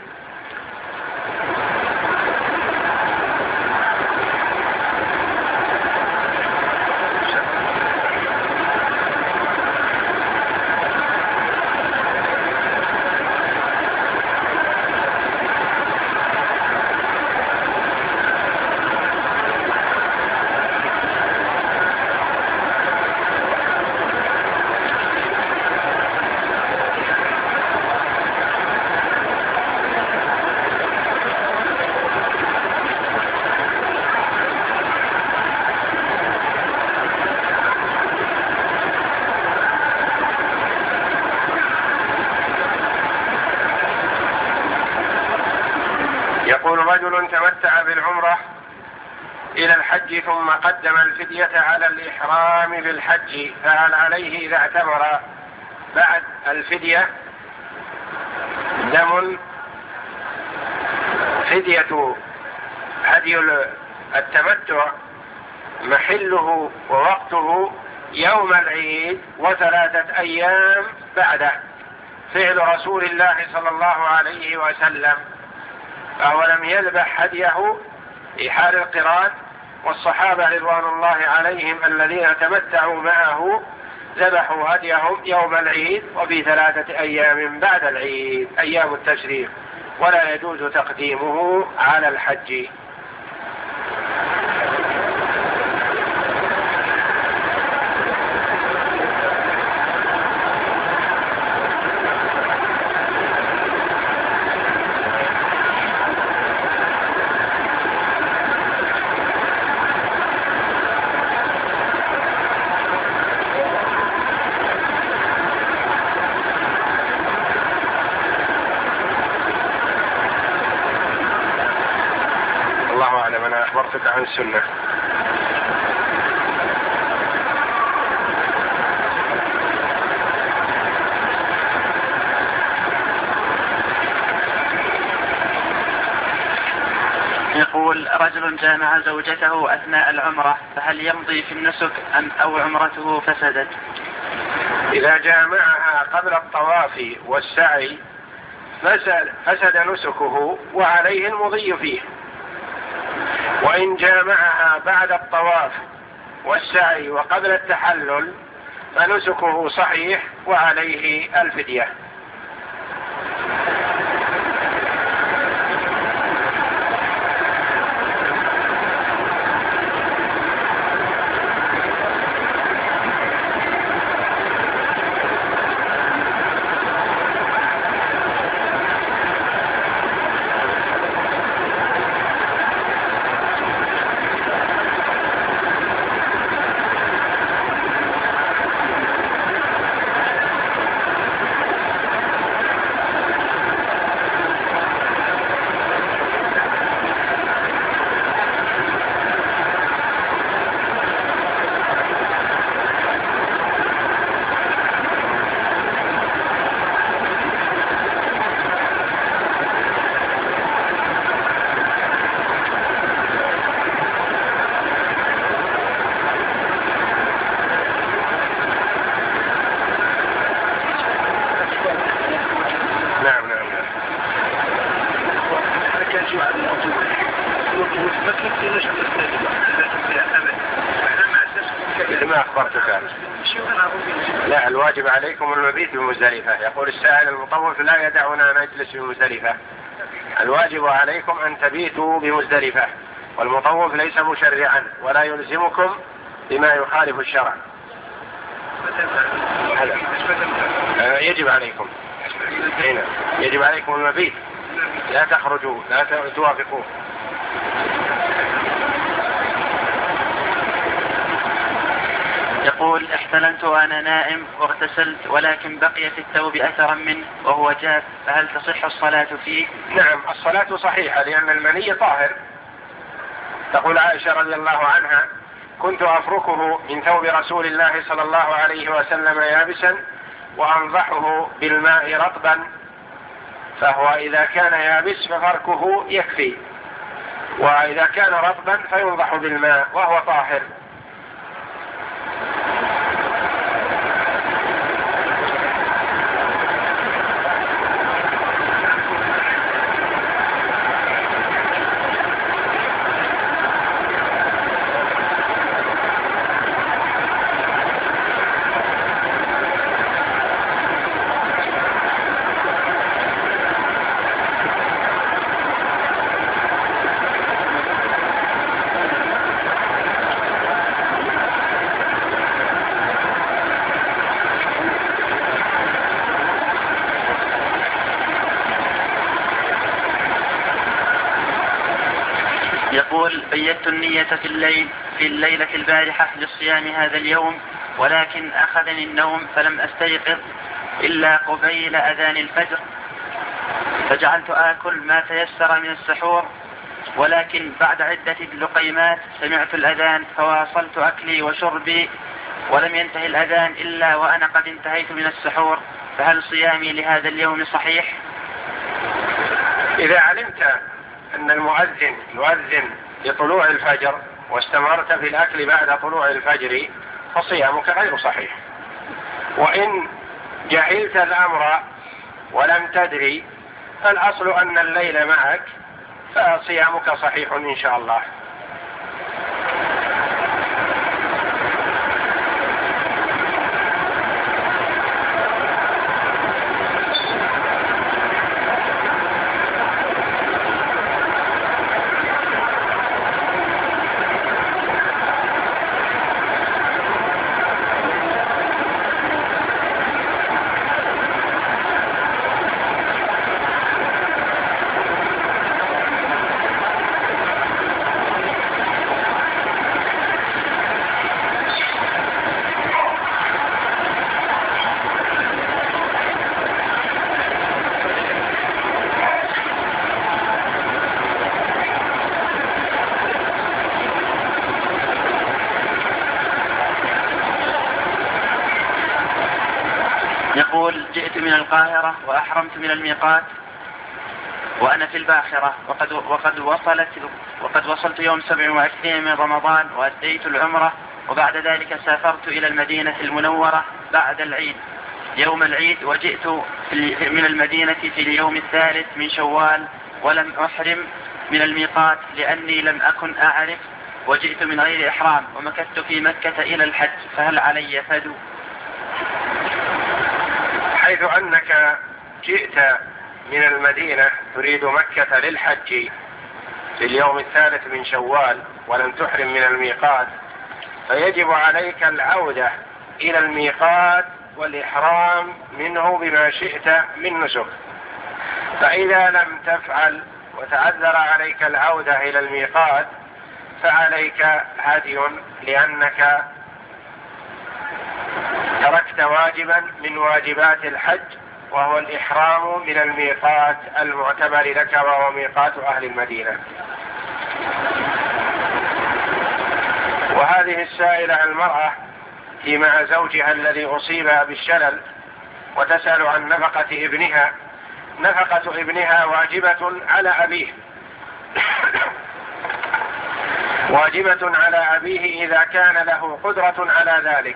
يقول: رجل تمتع بالعمرة إلى الحج ثم قدم الفدية على الإحرام بالحج، فهل عليه إذا اعتمر بعد الفدية دم؟ فدية هدي التمتع محله ووقته يوم العيد و3 أيام بعده، فعل رسول الله صلى الله عليه وسلم، فهو لم يذبح هديه في حال القران، والصحابة رضوان الله عليهم الذين تمتعوا معه ذبحوا هديهم يوم العيد وب3 أيام بعد العيد أيام التشريق، ولا يجوز تقديمه على الحج. أنا أخبرتك عن السنة. يقول: رجل جامع زوجته أثناء العمرة فهل يمضي في النسك أو عمرته فسدت؟ إذا جامعها قبل الطواف والسعي فسد نسكه وعليه المضي فيه، وإن جامعها بعد الطواف والسعي وقبل التحلل فنسكه صحيح وعليه الفدية. أخبرتك. لا، الواجب عليكم المبيت بمزدلفة. يقول السائل: المطوف لا يدعنا نجلس بمزدلفة. الواجب عليكم أن تبيتوا بمزدلفة، والمطوف ليس مشرعا ولا يلزمكم بما يخالف الشرع. يجب عليكم هنا، يجب عليكم المبيت، لا تخرجوا، لا توافقوا. يقول: احتلمت وأنا نائم واغتسلت ولكن بقي في الثوب أثرا منه وهو جاف، فهل تصح الصلاة فيه؟ نعم، الصلاة صحيحة لأن المني طاهر. تقول عائشة رضي الله عنها: كنت أفركه من ثوب رسول الله صلى الله عليه وسلم يابسا وأنضحه بالماء رطبا، فهو إذا كان يابس ففركه يكفي، وإذا كان رطبا فينضح بالماء وهو طاهر. يقول: بيت النية في الليلة البارحة للصيام هذا اليوم، ولكن أخذني النوم فلم أستيقظ إلا قبيل أذان الفجر، فجعلت آكل ما تيسر من السحور، ولكن بعد عدة لقيمات سمعت الأذان فواصلت أكلي وشربي ولم ينتهي الأذان إلا وأنا قد انتهيت من السحور، فهل صيامي لهذا اليوم صحيح؟ إذا علمت أن المؤذن يؤذن لطلوع الفجر واستمرت في الأكل بعد طلوع الفجر فصيامك غير صحيح. وإن جهلت الأمر ولم تدري فالأصل أن الليل معك، فصيامك صحيح إن شاء الله. يقول: جئت من القاهرة وأحرمت من الميقات وأنا في الباخرة، وقد وصلت يوم 27 من رمضان وأديت العمرة، وبعد ذلك سافرت إلى المدينة المنورة بعد العيد يوم العيد، وجئت من المدينة في اليوم الثالث من شوال ولم أحرم من الميقات لأني لم أكن أعرف، وجئت من غير إحرام ومكثت في مكة إلى الحج، فهل علي فدو؟ حيث أنك جئت من المدينة تريد مكة للحج في اليوم الثالث من شوال ولم تحرم من الميقات، فيجب عليك العودة إلى الميقات والإحرام منه بما شئت من نسك. فإذا لم تفعل وتعذر عليك العودة إلى الميقات فعليك هدي، لأنك تركت واجبا من واجبات الحج، وهو الإحرام من الميقات المعتبر لك وهو ميقات أهل المدينة. وهذه السائلة المرأة في مع زوجها الذي أصيب بالشلل وتسأل عن نفقة ابنها. نفقة ابنها واجبة على أبيه واجبة على أبيه إذا كان له قدرة على ذلك،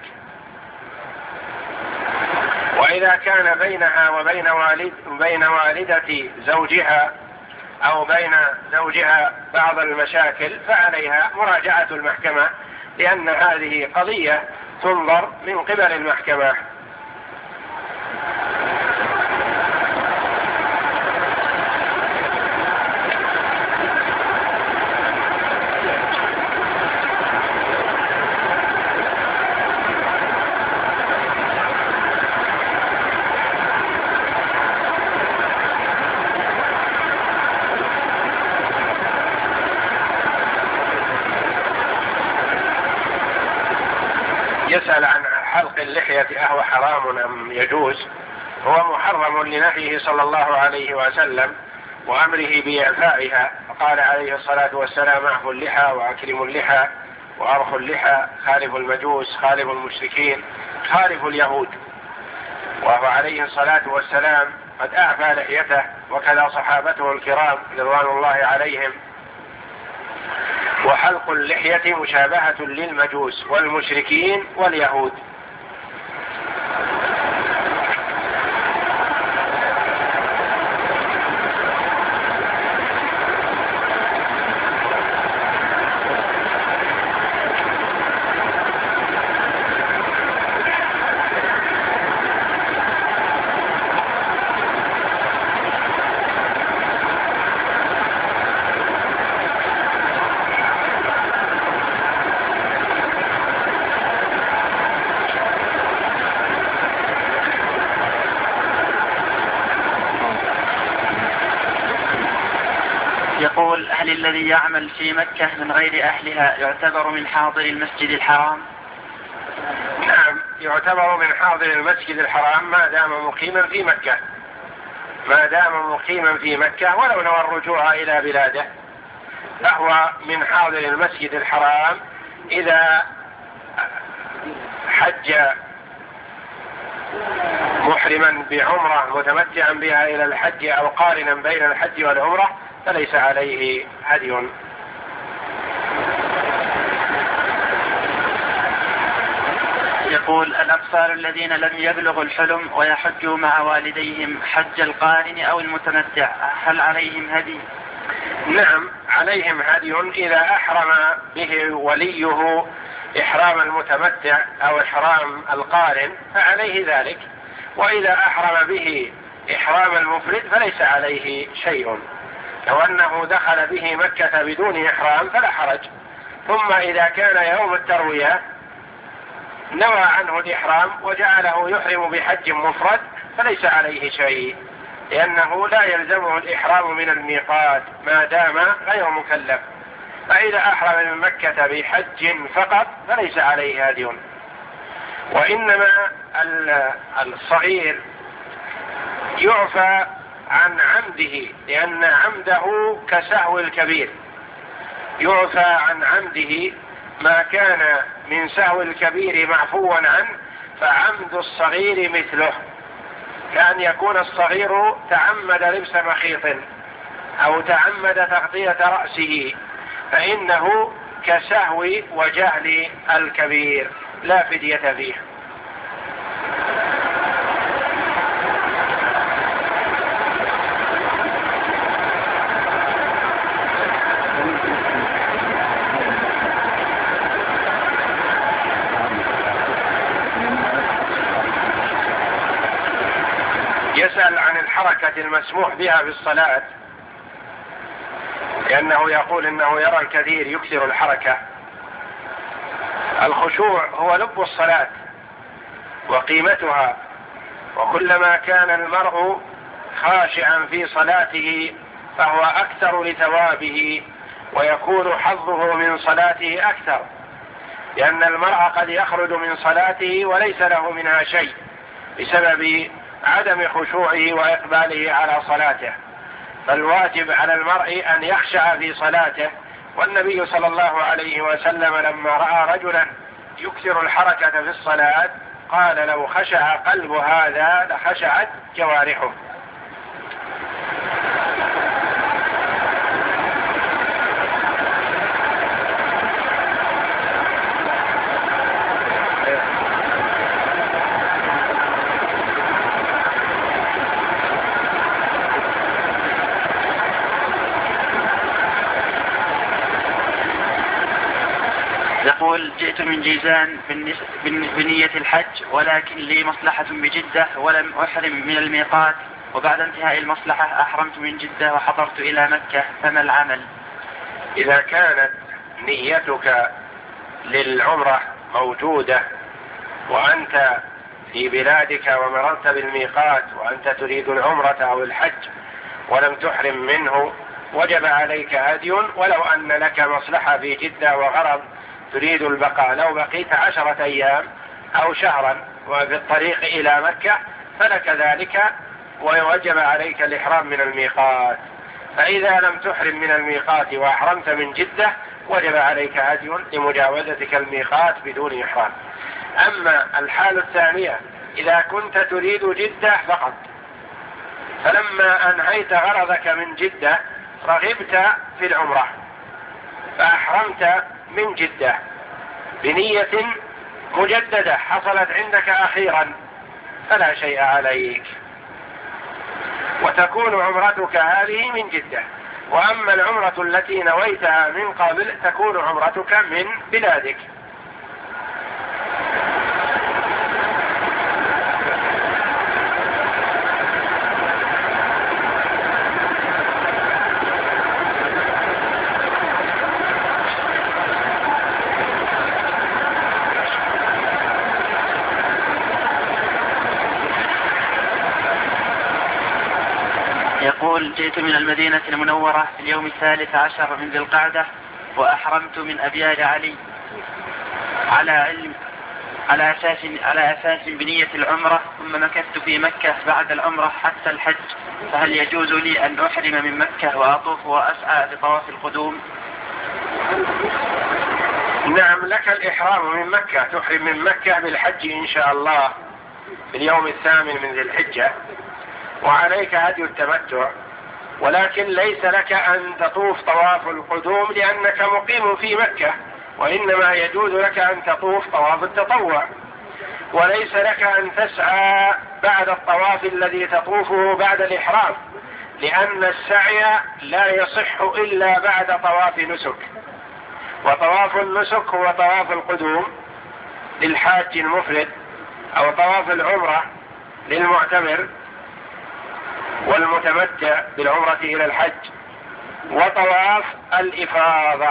وإذا كان بينها وبين والدة زوجها أو بين زوجها بعض المشاكل فعليها مراجعة المحكمة، لأن هذه قضية تنظر من قبل المحكمة. يسأل عن حلق اللحية أهو حرام أم يجوز؟ هو محرم لنهيه صلى الله عليه وسلم وأمره بإعفائها، قال عليه الصلاة والسلام: اعفوا اللحى وأكرموا اللحى وأرخوا اللحى، خالفوا المجوس، خالفوا المشركين، خالفوا اليهود. وهو عليه الصلاة والسلام قد أعفى لحيته، وكذا صحابته الكرام رضوان الله عليهم. وحلق اللحية مشابهة للمجوس والمشركين واليهود. يقول: هل الذي يعمل في مكة من غير أهلها يعتبر من حاضر المسجد الحرام؟ نعم، يعتبر من حاضر المسجد الحرام ما دام مقيما في مكة، ما دام مقيما في مكة ولو نوى الرجوع إلى بلاده فهو من حاضر المسجد الحرام. إذا حج محرما بعمرة متمتعا بها إلى الحج أو قارنا بين الحج والعمرة فليس عليه هدي. يقول: الأطفال الذين لم يبلغوا الحلم ويحجوا مع والديهم حج القارن أو المتمتع هل عليهم هدي؟ نعم، عليهم هدي إذا أحرم به وليه إحرام المتمتع أو إحرام القارن فعليه ذلك، وإذا أحرم به إحرام المفرد فليس عليه شيء، لو أنه دخل به مكة بدون إحرام فلا حرج. ثم إذا كان يوم التروية نوى عنه الإحرام وجعله يحرم بحج مفرد فليس عليه شيء، لأنه لا يلزمه الإحرام من الميقات ما دام غير مكلف. فإذا أحرم من مكة بحج فقط فليس عليه هدي. وإنما الصغير يعفى عن عمده، لأن عمده كسهو الكبير، يعفى عن عمده ما كان من سهو الكبير معفوا عنه، فعمد الصغير مثله، كأن يكون الصغير تعمد لبس مخيط أو تعمد تغطية رأسه، فإنه كسهو وجهل الكبير لا فدية فيه. يسأل عن الحركة المسموح بها في الصلاة، لأنه يقول إنه يرى الكثير يكثر الحركة. الخشوع هو لب الصلاة وقيمتها، وكلما كان المرء خاشعا في صلاته فهو أكثر لثوابه ويكون حظه من صلاته أكثر، لأن المرء قد يخرج من صلاته وليس له منها شيء بسبب عدم خشوعه وإقباله على صلاته. فالواجب على المرء أن يخشع في صلاته، والنبي صلى الله عليه وسلم لما رأى رجلا يكثر الحركة في الصلاة قال: لو خشع قلب هذا لخشعت جوارحه. يقول: يقول جئت من جيزان بنية الحج، ولكن لي مصلحة بجدة ولم أحرم من الميقات، وبعد انتهاء المصلحة أحرمت من جدة وحضرت إلى مكة، فما العمل؟ إذا كانت نيتك للعمرة موجودة وأنت في بلادك ومررت بالميقات وأنت تريد العمرة أو الحج ولم تحرم منه، وجب عليك هدي، ولو أن لك مصلحة في جدة وغرض تريد البقاء، لو بقيت 10 أيام أو شهرا وفي الطريق إلى مكة فلك ذلك، ووجب عليك الإحرام من الميقات. فإذا لم تحرم من الميقات وأحرمت من جدة وجب عليك هدي لمجاوزتك الميقات بدون إحرام. أما الحالة الثانية إذا كنت تريد جدة فقط، فلما أنهيت غرضك من جدة رغبت في العمرة فأحرمت من جدة بنية مجددة حصلت عندك أخيرا، فلا شيء عليك، وتكون عمرتك هذه من جدة. وأما العمرة التي نويتها من قبل تكون عمرتك من بلادك. يقول جئت من المدينة المنورة في اليوم 13 من ذي القعدة، وأحرمت من أبيار علي على أساس بنية العمرة، ثم مكثت في مكة بعد العمرة حتى الحج، فهل يجوز لي أن أحرم من مكة وأطوف وأسعى بطواف القدوم؟ نعم، لك الإحرام من مكة، تحرم من مكة بالحج إن شاء الله في اليوم 8 من ذي الحجة، وعليك هدي التمتع، ولكن ليس لك أن تطوف طواف القدوم لأنك مقيم في مكة، وإنما يجوز لك أن تطوف طواف التطوع، وليس لك أن تسعى بعد الطواف الذي تطوفه بعد الإحرام، لأن السعي لا يصح إلا بعد طواف نسك، وطواف النسك هو طواف القدوم للحاج المفرد، أو طواف العمرة للمعتمر والمتمتع بالعمرة إلى الحج، وطواف الإفاضة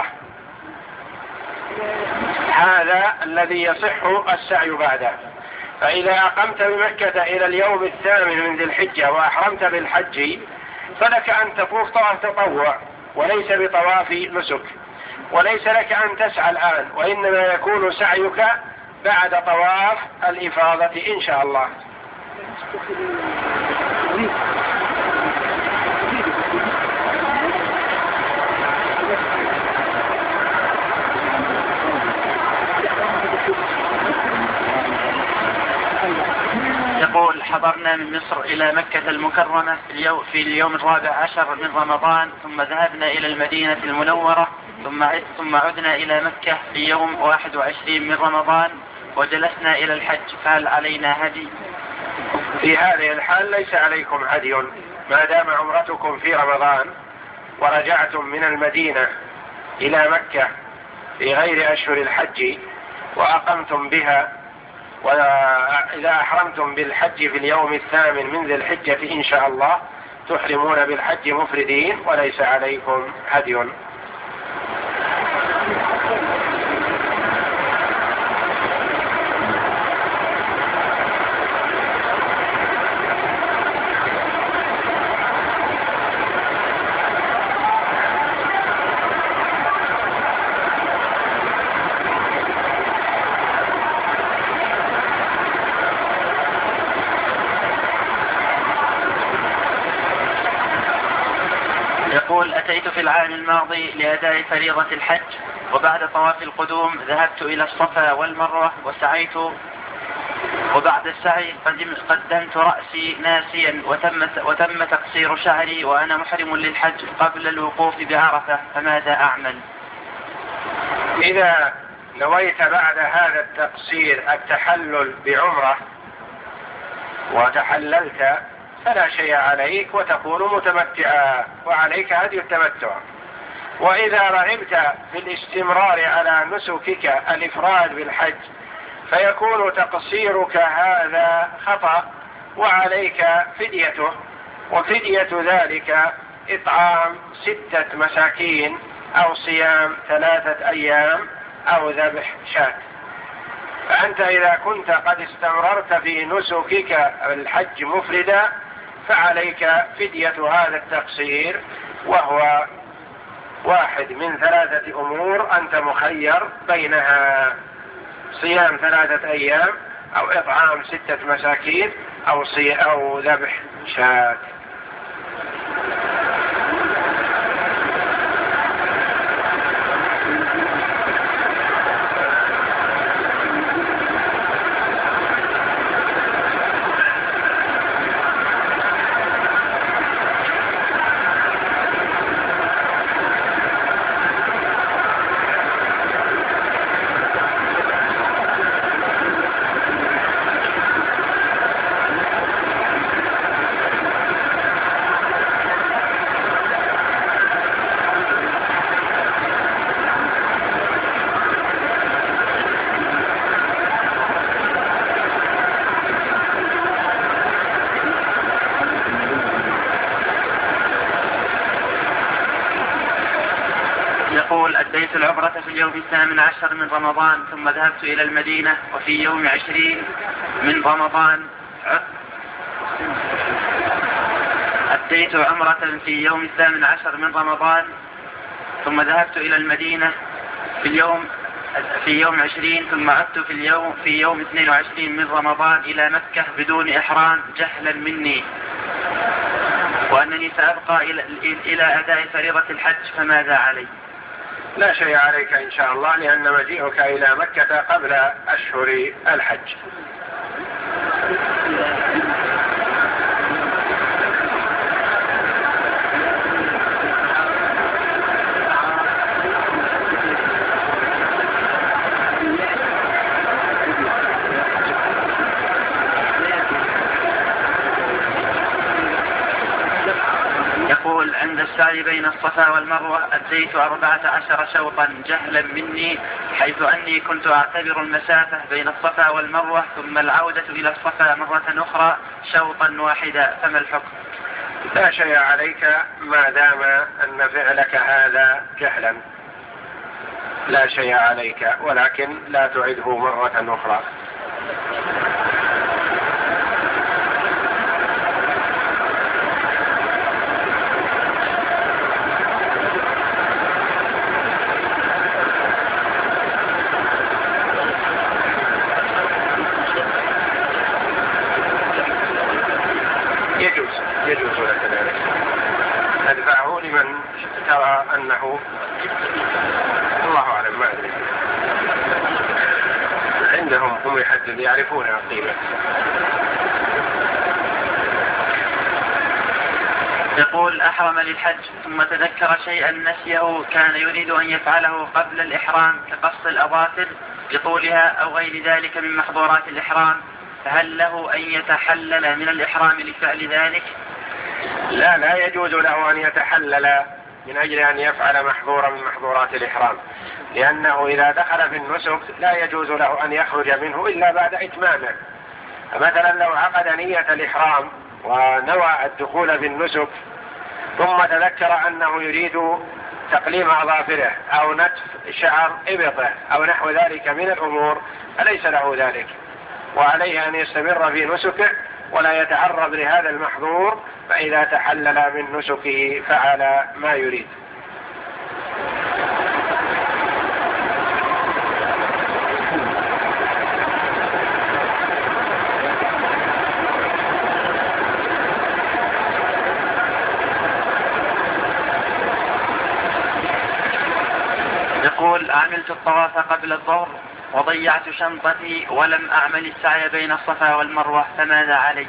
هذا الذي يصح السعي بعده. فإذا أقمت بمكة إلى اليوم 8 من ذي الحجة وأحرمت بالحج فلك أن تطوف طواف تطوع وليس بطواف نسك، وليس لك أن تسعى الآن، وإنما يكون سعيك بعد طواف الإفاضة إن شاء الله. يقول حضرنا من مصر إلى مكة المكرمة في اليوم 14 من رمضان، ثم ذهبنا إلى المدينة المنورة، ثم عدنا إلى مكة في يوم 21 من رمضان، وجلسنا إلى الحج، فهل علينا هدي؟ في هذه الحال ليس عليكم هدي ما دام عمرتكم في رمضان ورجعتم من المدينة إلى مكة في غير أشهر الحج وأقمتم بها، وإذا أحرمتم بالحج في اليوم 8 من ذي الحجة إن شاء الله تحرمون بالحج مفردين وليس عليكم هدي. أتيت في العام الماضي لأداء فريضة الحج، وبعد طواف القدوم ذهبت إلى الصفا والمروة وسعيت، وبعد السعي قدمت رأسي ناسيا وتم تقصير شعري وأنا محرم للحج قبل الوقوف بعرفة، فماذا أعمل؟ إذا نويت بعد هذا التقصير التحلل بعمرة وتحللت فلا شيء عليك وتكون متمتعا، وعليك هدي التمتع. وإذا رغبت في الاستمرار على نسكك الإفراد بالحج فيكون تقصيرك هذا خطأ وعليك فديته، وفدية ذلك إطعام 6 مساكين أو صيام 3 أيام أو ذبح شاة. فأنت إذا كنت قد استمررت في نسكك الحج مفردا فعليك فدية هذا التقصير، وهو واحد من 3 أمور أنت مخير بينها: صيام 3 أيام أو إطعام 6 مساكين أو ذبح شاة. يقول: أديت العمرة في اليوم 18 من رمضان ثم ذهبت إلى المدينة، وفي يوم 20 من رمضان أديت عمرة في يوم 18 من رمضان ثم ذهبت إلى المدينة في يوم 20 ثم عدت في يوم 22 من رمضان إلى مكة بدون إحرام جهلا مني، وأنني سأبقى إلى أداء فريضة الحج، فماذا علي؟ لا شيء عليك إن شاء الله، لأن مجيئك إلى مكة قبل أشهر الحج. يقول: عند السعي بين الصفا والمروة أديت 14 شوطا جهلا مني، حيث أني كنت أعتبر المسافة بين الصفا والمروة ثم العودة إلى الصفا مرة أخرى شوطا واحدا، فما الحكم؟ لا شيء عليك ما دام أن فعلك هذا جهلا، لا شيء عليك، ولكن لا تعيده مرة أخرى. يجوز لك ذلك، ادفعه لمن ترى أنه الله أعلم، ما أدري، عندهم هم يحدد يعرفون القيمة. يقول: أحرم للحج ثم تذكر شيئا نسيه كان يريد أن يفعله قبل الإحرام كقص الأظافر بطولها أو غير ذلك من محظورات الإحرام، فهل له أن يتحلل من الإحرام لفعل ذلك؟ لا يجوز له أن يتحلل من أجل أن يفعل محظورا من محظورات الإحرام، لأنه إذا دخل في النسك لا يجوز له أن يخرج منه إلا بعد إتمامه. مثلا لو عقد نية الإحرام ونوى الدخول في النسك ثم تذكر أنه يريد تقليم أظافره أو نتف شعر إبطه أو نحو ذلك من الأمور فليس له ذلك، وعليه أن يستمر في نسكه ولا يتعرض لهذا المحظور، فإذا تحلل من نسكه فعل ما يريد. يقول: عملت الطواف قبل الظهر وضيعت شنطتي ولم أعمل السعي بين الصفا والمروة، فماذا علي؟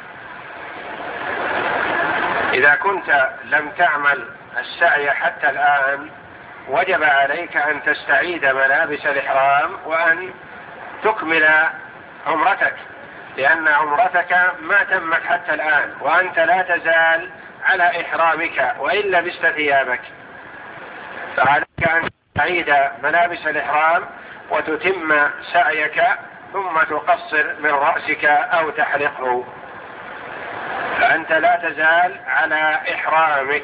إذا كنت لم تعمل السعي حتى الآن وجب عليك أن تستعيد ملابس الإحرام وأن تكمل عمرتك، لأن عمرتك ما تمت حتى الآن وأنت لا تزال على إحرامك وإن لبست ثيابك، فعليك أن تعيد ملابس الإحرام وتتم سعيك ثم تقصر من رأسك أو تحلقه، فأنت لا تزال على إحرامك.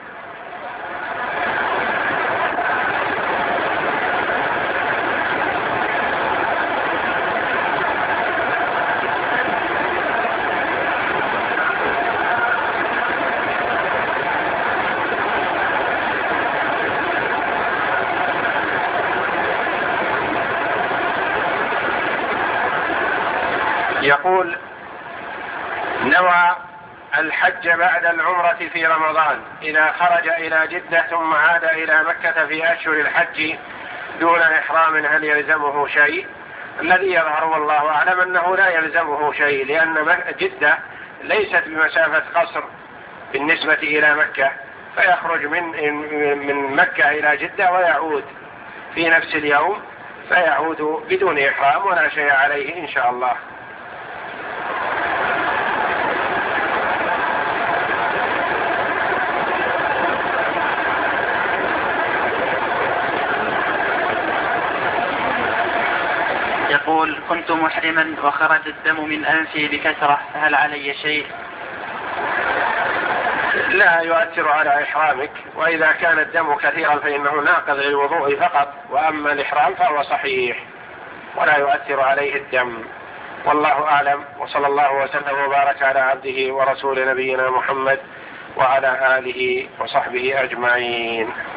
يقول: نوى الحج بعد العمرة في رمضان، إذا خرج إلى جدة ثم عاد إلى مكة في أشهر الحج دون إحرام هل يلزمه شيء؟ الذي يظهر والله أعلم أنه لا يلزمه شيء، لأن جدة ليست بمسافة قصر بالنسبة إلى مكة، فيخرج من مكة إلى جدة ويعود في نفس اليوم، فيعود بدون إحرام ولا شيء عليه إن شاء الله. يقول: كنت محرما وخرج الدم من أنفي بكثرة، فهل علي شيء؟ لا يؤثر على إحرامك، وإذا كان الدم كثيرا فإنه ناقض للوضوء فقط، وأما الإحرام فهو صحيح ولا يؤثر عليه الدم، والله أعلم. وصلى الله وسلم وبارك على عبده ورسول نبينا محمد وعلى آله وصحبه أجمعين.